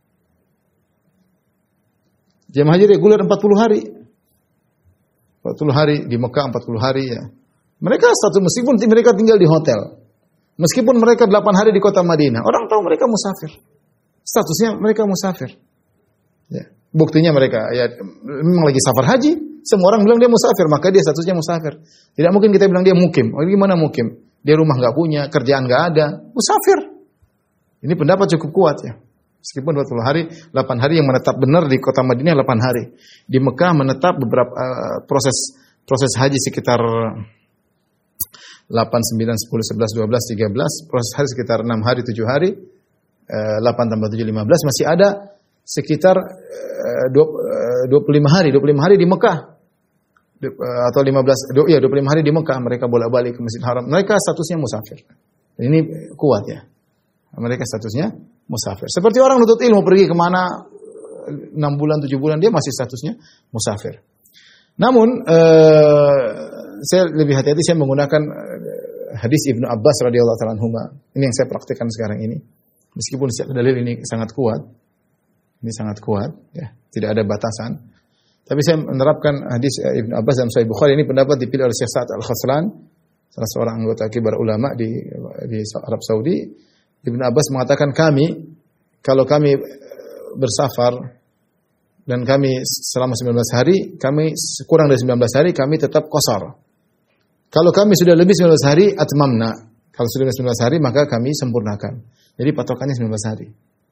Jemaah haji reguler empat puluh hari. empat puluh hari di Mekah, empat puluh hari ya. Mereka status meskipun mereka tinggal di hotel. Meskipun mereka delapan hari di kota Madinah, orang tahu mereka musafir. Statusnya mereka musafir. Ya. Buktinya mereka ya memang lagi safar haji, semua orang bilang dia musafir, maka dia statusnya musafir. Tidak mungkin kita bilang dia mukim. Oh, gimana mukim? Dia rumah enggak punya, kerjaan enggak ada, musafir. Ini pendapat cukup kuat ya. Meskipun empat puluh hari, delapan hari yang menetap benar di kota Madinah delapan hari. Di Mekah menetap beberapa uh, proses proses haji sekitar delapan, sembilan, sepuluh, sebelas, dua belas, tiga belas, proses haji sekitar enam hari, tujuh hari, uh, delapan tambah tujuh, lima belas, masih ada sekitar uh, dua puluh lima hari, dua puluh lima hari di Mekah. Uh, atau lima belas, ya dua puluh lima hari di Mekah mereka bolak-balik ke Masjidil Haram. Mereka statusnya musafir. Ini kuat ya. Mereka statusnya musafir. Seperti orang nuntut ilmu pergi kemana enam bulan, tujuh bulan dia masih statusnya musafir. Namun eh, saya lebih hati-hati saya menggunakan hadis Ibnu Abbas radhiyallahu taala anhuma. Ini yang saya praktikkan sekarang ini. Meskipun secara dalil ini sangat kuat. Ini sangat kuat ya, tidak ada batasan. Tapi saya menerapkan hadis Ibnu Abbas dalam Sahih Bukhari. Ini pendapat dipilih oleh Syekh Sa'ad Al-Khaslan, salah seorang anggota kibar ulama di di Arab Saudi. Ibnu Abbas mengatakan kami, kalau kami bersafar dan kami selama sembilan belas hari, kami kurang dari sembilan belas hari, kami tetap qasar. Kalau kami sudah lebih sembilan belas hari, atmamna. Kalau sudah sembilan belas hari, maka kami sempurnakan. Jadi patokannya sembilan belas hari.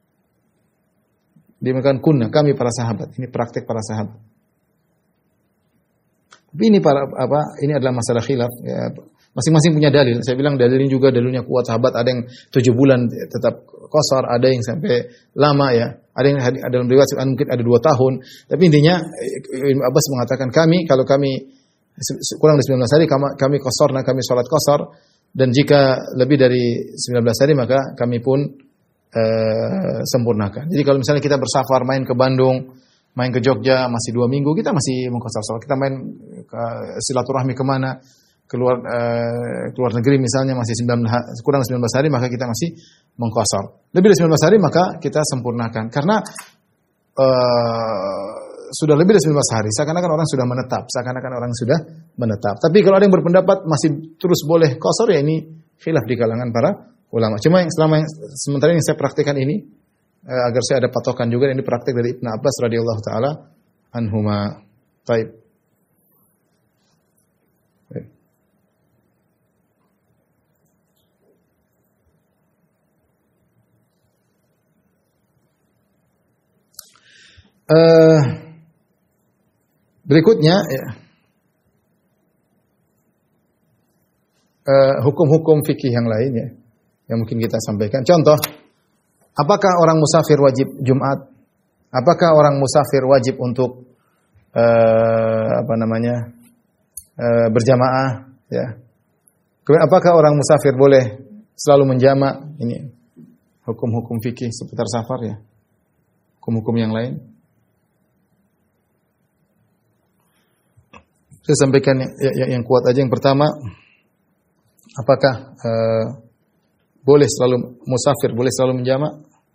Dia mengatakan kunna, kami para sahabat. Ini praktek para sahabat. Tapi ini para apa? Ini adalah masalah khilaf. Ya. Masing-masing punya dalil. Saya bilang dalil ini juga dalilnya kuat. Sahabat ada yang tujuh bulan tetap qasar, ada yang sampai lama ya. Ada yang ada dalam riwayat mungkin ada dua tahun. Tapi intinya Ibnu Abbas mengatakan kami kalau kami kurang dari sembilan belas hari kami, kami qasar, nah kami sholat qasar, dan jika lebih dari sembilan belas hari maka kami pun uh, sempurnakan. Jadi kalau misalnya kita bersafar main ke Bandung, main ke Jogja masih dua minggu, kita masih mengqasar sholat. Kita main ke silaturahmi kemana? keluar uh, keluar negeri misalnya masih sembilan belas, kurang sembilan belas hari maka kita masih mengqasar. Lebih dari sembilan belas hari maka kita sempurnakan. Karena uh, sudah lebih dari sembilan belas hari seakan-akan orang sudah menetap, seakan-akan orang sudah menetap. Tapi kalau ada yang berpendapat masih terus boleh qasar, ya ini khilaf di kalangan para ulama. Cuma yang selama yang sementara ini saya praktikkan ini uh, agar saya ada patokan juga, ini praktik dari Ibnu Abbas radhiyallahu taala anhuma. Baik. Uh, berikutnya ya, uh, hukum-hukum fikih yang lain ya, yang mungkin kita sampaikan. Contoh, apakah orang musafir wajib Jumat? Apakah orang musafir wajib untuk uh, apa namanya uh, berjamaah? Ya. Kemudian apakah orang musafir boleh selalu menjamak? Ini hukum-hukum fikih seputar safar ya. Hukum-hukum yang lain. Saya sampaikan yang, yang kuat aja. Yang pertama, apakah uh, boleh selalu musafir, boleh selalu menjamak?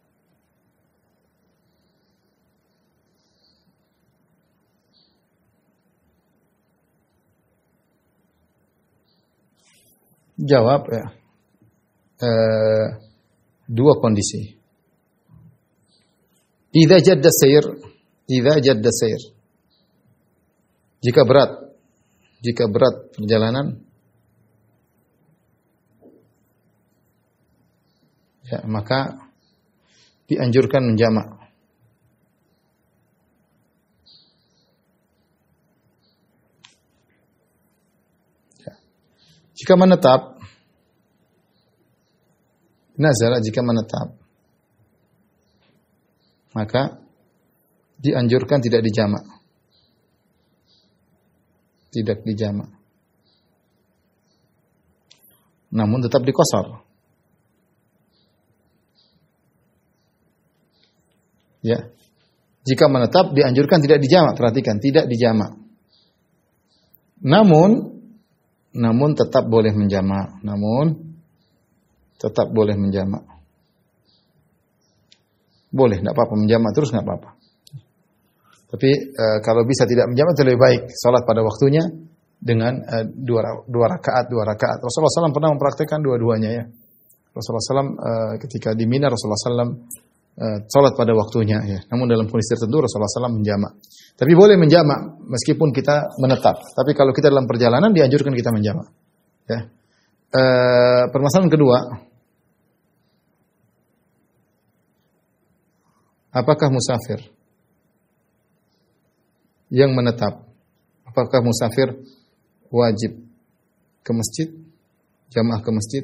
Jawab ya, uh, dua kondisi. Idza jadda sayr, idza jadda sayr. Jika berat Jika berat perjalanan, ya, maka dianjurkan menjamak. Ya. Jika menetap, nazala jika menetap, maka dianjurkan tidak dijamak. Tidak dijamak. Namun tetap diqasar. Ya. Jika menetap dianjurkan tidak dijamak, perhatikan, tidak dijamak. Namun namun tetap boleh menjamak, namun tetap boleh menjamak. Boleh, enggak apa-apa menjamak terus, enggak apa-apa. Tapi e, kalau bisa tidak menjamak itu lebih baik. Salat pada waktunya dengan e, dua, dua rakaat, dua rakaat. Rasulullah shallallahu alaihi wasallam pernah mempraktikkan dua-duanya ya. Rasulullah shallallahu alaihi wasallam e, ketika di Mina, Rasulullah shallallahu alaihi wasallam e, salat pada waktunya ya. Namun dalam kondisi tertentu Rasulullah shallallahu alaihi wasallam menjamak. Tapi boleh menjamak meskipun kita menetap. Tapi kalau kita dalam perjalanan dianjurkan kita menjamak. Ya. E, permasalahan kedua, apakah musafir yang menetap, apakah musafir wajib ke masjid, jamaah ke masjid?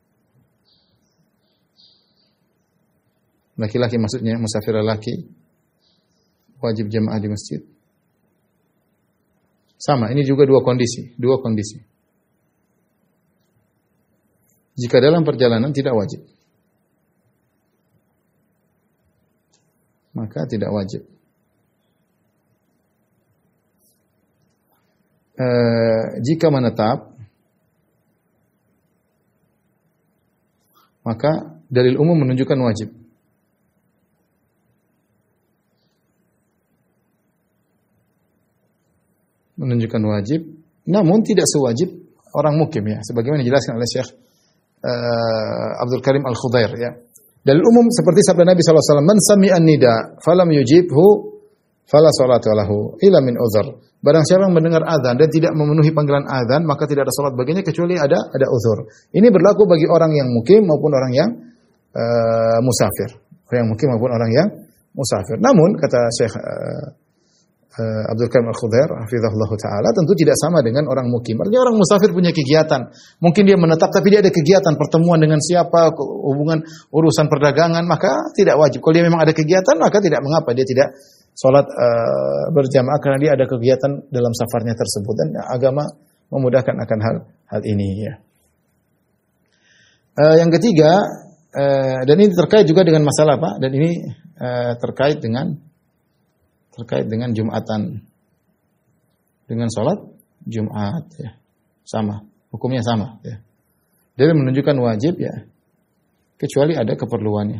Laki-laki maksudnya, musafir laki wajib jamaah di masjid. Sama, ini juga dua kondisi, dua kondisi. Jika dalam perjalanan tidak wajib, maka tidak wajib. E, jika menetap, maka dalil umum menunjukkan wajib. Menunjukkan wajib, namun tidak sewajib orang mukim ya, sebagaimana dijelaskan oleh Syekh uh, Abdul Karim Al-Khudair ya. Dalil umum seperti sabda Nabi sallallahu alaihi wasallam, "Man sami'an nida falam yujibhu fala salata lahu illa min uzr." Barang siapa yang mendengar azan dan tidak memenuhi panggilan azan, maka tidak ada salat baginya kecuali ada ada uzur. Ini berlaku bagi orang yang mukim maupun orang yang uh, musafir. Orang yang mukim maupun orang yang musafir. Namun kata Syekh uh, uh, Abdul Karim Al-Khudair hafizahullah taala tentu tidak sama dengan orang mukim. Artinya orang musafir punya kegiatan. Mungkin dia menetap tapi dia ada kegiatan pertemuan dengan siapa, hubungan urusan perdagangan, maka tidak wajib. Kalau dia memang ada kegiatan maka tidak mengapa dia tidak salat uh, berjamaah karena dia ada kegiatan dalam safarnya tersebut, dan agama memudahkan akan hal hal ini ya. Uh, yang ketiga, uh, dan ini terkait juga dengan masalah apa? Dan ini uh, terkait dengan terkait dengan Jumatan, dengan sholat Jumat ya, sama, hukumnya sama ya. Dia menunjukkan wajib ya, kecuali ada keperluannya.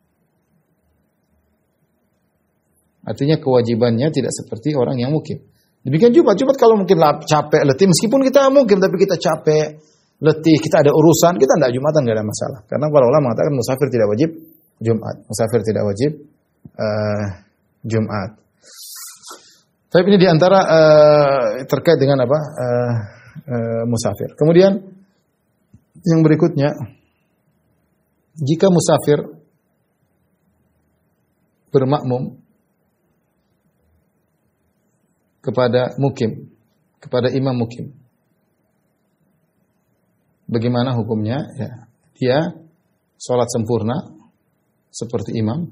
Artinya kewajibannya tidak seperti orang yang mukim. Demikian Jumat, Jumat kalau mungkin capek, letih, meskipun kita mukim tapi kita capek, letih, kita ada urusan, kita tidak Jumatan, tidak ada masalah. Karena para ulama mengatakan musafir tidak wajib Jumat, musafir tidak wajib uh, Jumat. Tapi ini diantara uh, terkait dengan apa uh, uh, musafir. Kemudian yang berikutnya, jika musafir bermakmum kepada mukim, kepada imam mukim, bagaimana hukumnya? Ya, dia sholat sempurna seperti imam,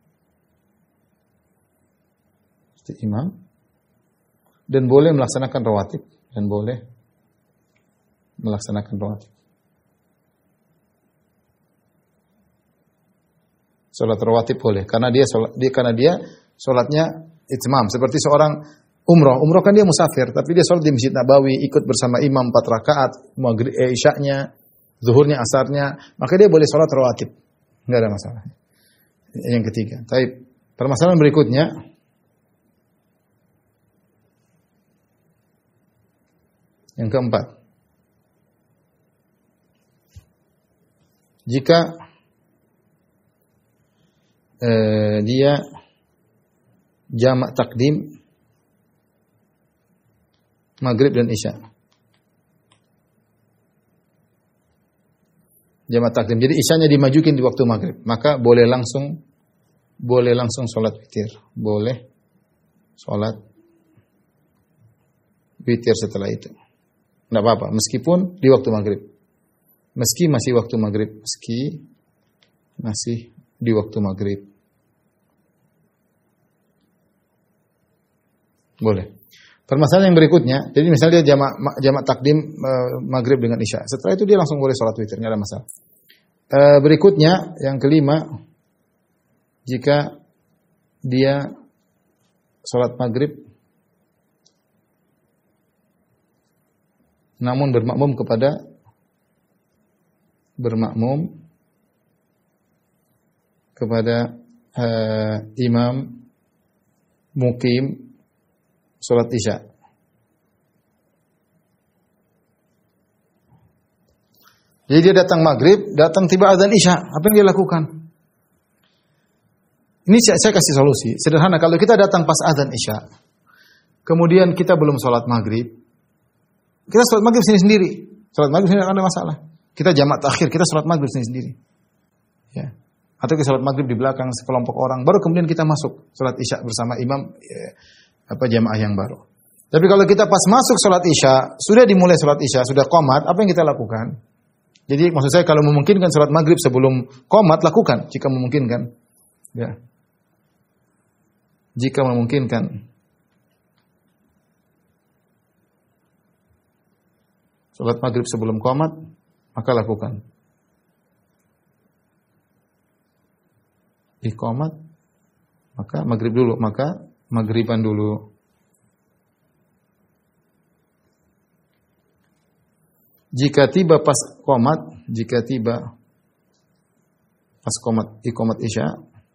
seperti imam. Dan boleh melaksanakan rawatib, dan boleh melaksanakan rawatib. Salat rawatib boleh, karena dia salat, dia karena dia salatnya itmam, seperti seorang umroh. Umroh kan dia musafir, tapi dia salat di Masjid Nabawi, ikut bersama imam empat rakaat, maghrib, eh, isyaknya, zuhurnya, asarnya, maka dia boleh salat rawatib, enggak ada masalah. Yang ketiga, taib. Permasalahan berikutnya, yang keempat, jika eh, dia jamak takdim maghrib dan isya, jamak takdim, jadi isyanya dimajukin di waktu maghrib, maka boleh langsung boleh langsung sholat witir, boleh sholat witir setelah itu. Tidak apa-apa, meskipun di waktu maghrib. Meski masih waktu maghrib. Meski masih di waktu maghrib. Boleh. Permasalahan yang berikutnya, jadi misalnya dia jamak, jamak takdim e, maghrib dengan isya. Setelah itu dia langsung boleh sholat witir, tidak ada masalah. E, berikutnya, yang kelima, jika dia sholat maghrib namun bermakmum kepada bermakmum kepada uh, imam mukim salat isya. Jadi dia datang maghrib, datang tiba azan isya, apa yang dia lakukan? Ini saya, saya kasih solusi sederhana. Kalau kita datang pas azan isya, kemudian kita belum salat maghrib, kita sholat maghrib sendiri-sendiri. Sholat maghrib sendiri tidak ada masalah. Kita jamak takhir, kita sholat maghrib sendiri-sendiri. Ya. Atau kita sholat maghrib di belakang sekelompok orang, baru kemudian kita masuk sholat isya bersama imam ya, apa jamaah yang baru. Tapi kalau kita pas masuk sholat isya, sudah dimulai sholat isya, sudah qomat, apa yang kita lakukan? Jadi maksud saya kalau memungkinkan sholat maghrib sebelum qomat, lakukan jika memungkinkan. Ya. Jika memungkinkan. Salat maghrib sebelum qomat, maka lakukan. Iqamat, maka maghrib dulu, maka maghriban dulu. Jika tiba pas qomat, jika tiba pas qomat, iqamat isya,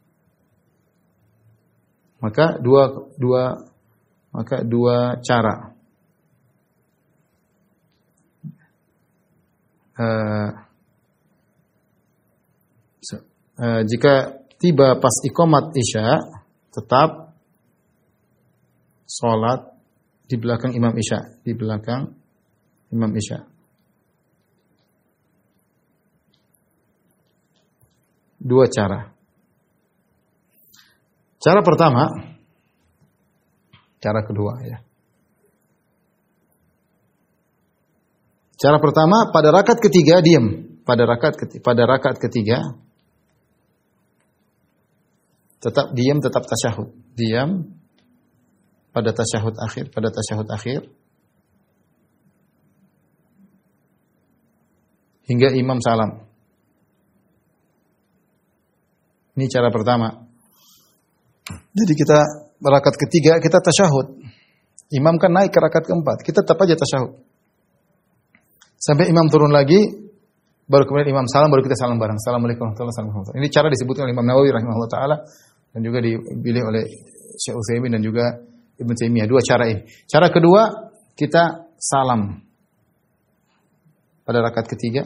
maka dua dua maka dua cara. Uh, uh, jika tiba pas iqamat isya, tetap sholat di belakang imam isya, di belakang imam isya. Dua cara. Cara pertama, Cara kedua ya. Cara pertama pada rakaat ketiga diam. Pada rakaat ketiga, pada rakaat ketiga tetap diam, tetap tasyahud. Diam pada tasyahud akhir, pada tasyahud akhir hingga imam salam. Ini cara pertama. Jadi kita rakaat ketiga kita tasyahud. Imam kan naik ke rakaat keempat, kita tetap aja tasyahud. Sampai imam turun lagi, baru kemudian imam salam, baru kita salam bareng. Assalamualaikum warahmatullahi wabarakatuh. Ini cara disebutkan oleh Imam Nawawi rahimahullah taala dan juga dipilih oleh Syekh Utsaimin dan juga Ibnu Taimiyah. Dua cara ini. Cara kedua, kita salam pada rakaat ketiga.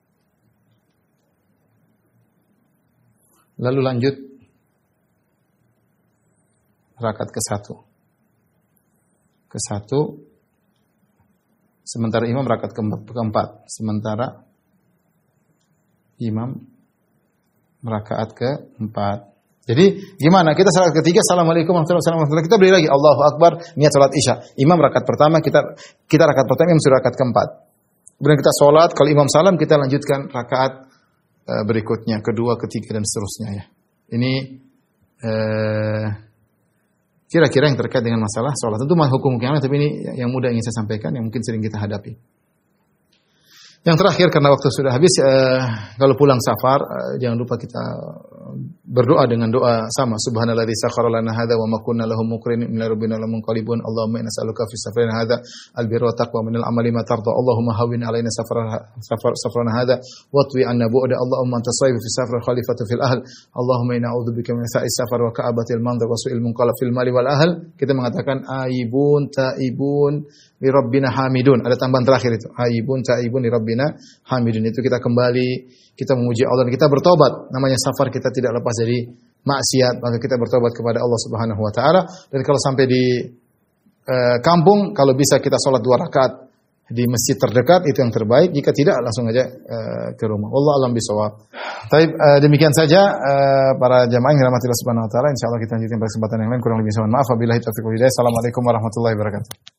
Lalu lanjut rakaat ke satu. Ke satu. Sementara imam rakaat keempat. Sementara imam rakaat keempat. Jadi gimana? Kita salat ketiga, assalamualaikum warahmatullahi wabarakatuh. Kita beri lagi Allahu Akbar, niat salat Isya. Imam rakaat pertama, kita kita rakaat pertama, imam sudah rakaat keempat. Kemudian kita salat, kalau imam salam kita lanjutkan rakaat uh, berikutnya, kedua, ketiga dan seterusnya ya. Ini uh, kira-kira yang terkait dengan masalah salat. Tentu hukum hukumnya, tapi ini yang mudah ingin saya sampaikan, yang mungkin sering kita hadapi. Yang terakhir karena waktu sudah habis, uh, kalau pulang safar uh, jangan lupa kita berdoa dengan doa sama. Subhanalladzi sakhkhara lana hadza wa ma kunna lahu muqrinin inna rabbina lamunqalibun. Allahumma inna nas'aluka fi safarina hadza albirra wa taqwa min al-amali ma tarda. Allahumma hawwin alaina safar safar safrana hadza wa twi anna bu'da. Allahumma anta sayyid fi safar khalifatu fil ahl. Allahumma inna a'udzubika min sa'is safar wa ka'abatil manzar wa su'il munqalab fil mali wal ahl. Kita mengatakan aibun taibun li rabbina hamidun. Ada tambahan terakhir itu. Aibun taibun li rabbina hamidun. Itu kita kembali, kita memuji Allah dan kita bertobat. Namanya safar, kita tidak lepas dari maksiat, maka kita bertobat kepada Allah Subhanahu wa taala. Dan kalau sampai di uh, kampung, kalau bisa kita sholat dua rakaat di masjid terdekat, itu yang terbaik. Jika tidak, langsung aja uh, ke rumah. Wallahu a'lam bishawab. Baik, uh, demikian saja uh, para jamaah yang dirahmati Allah Subhanahu wa taala. Insyaallah kita lanjutkan pada kesempatan yang lain. Kurang lebih mohon maaf. Wabillahi taufiq wal hidayah. Assalamualaikum warahmatullahi wabarakatuh.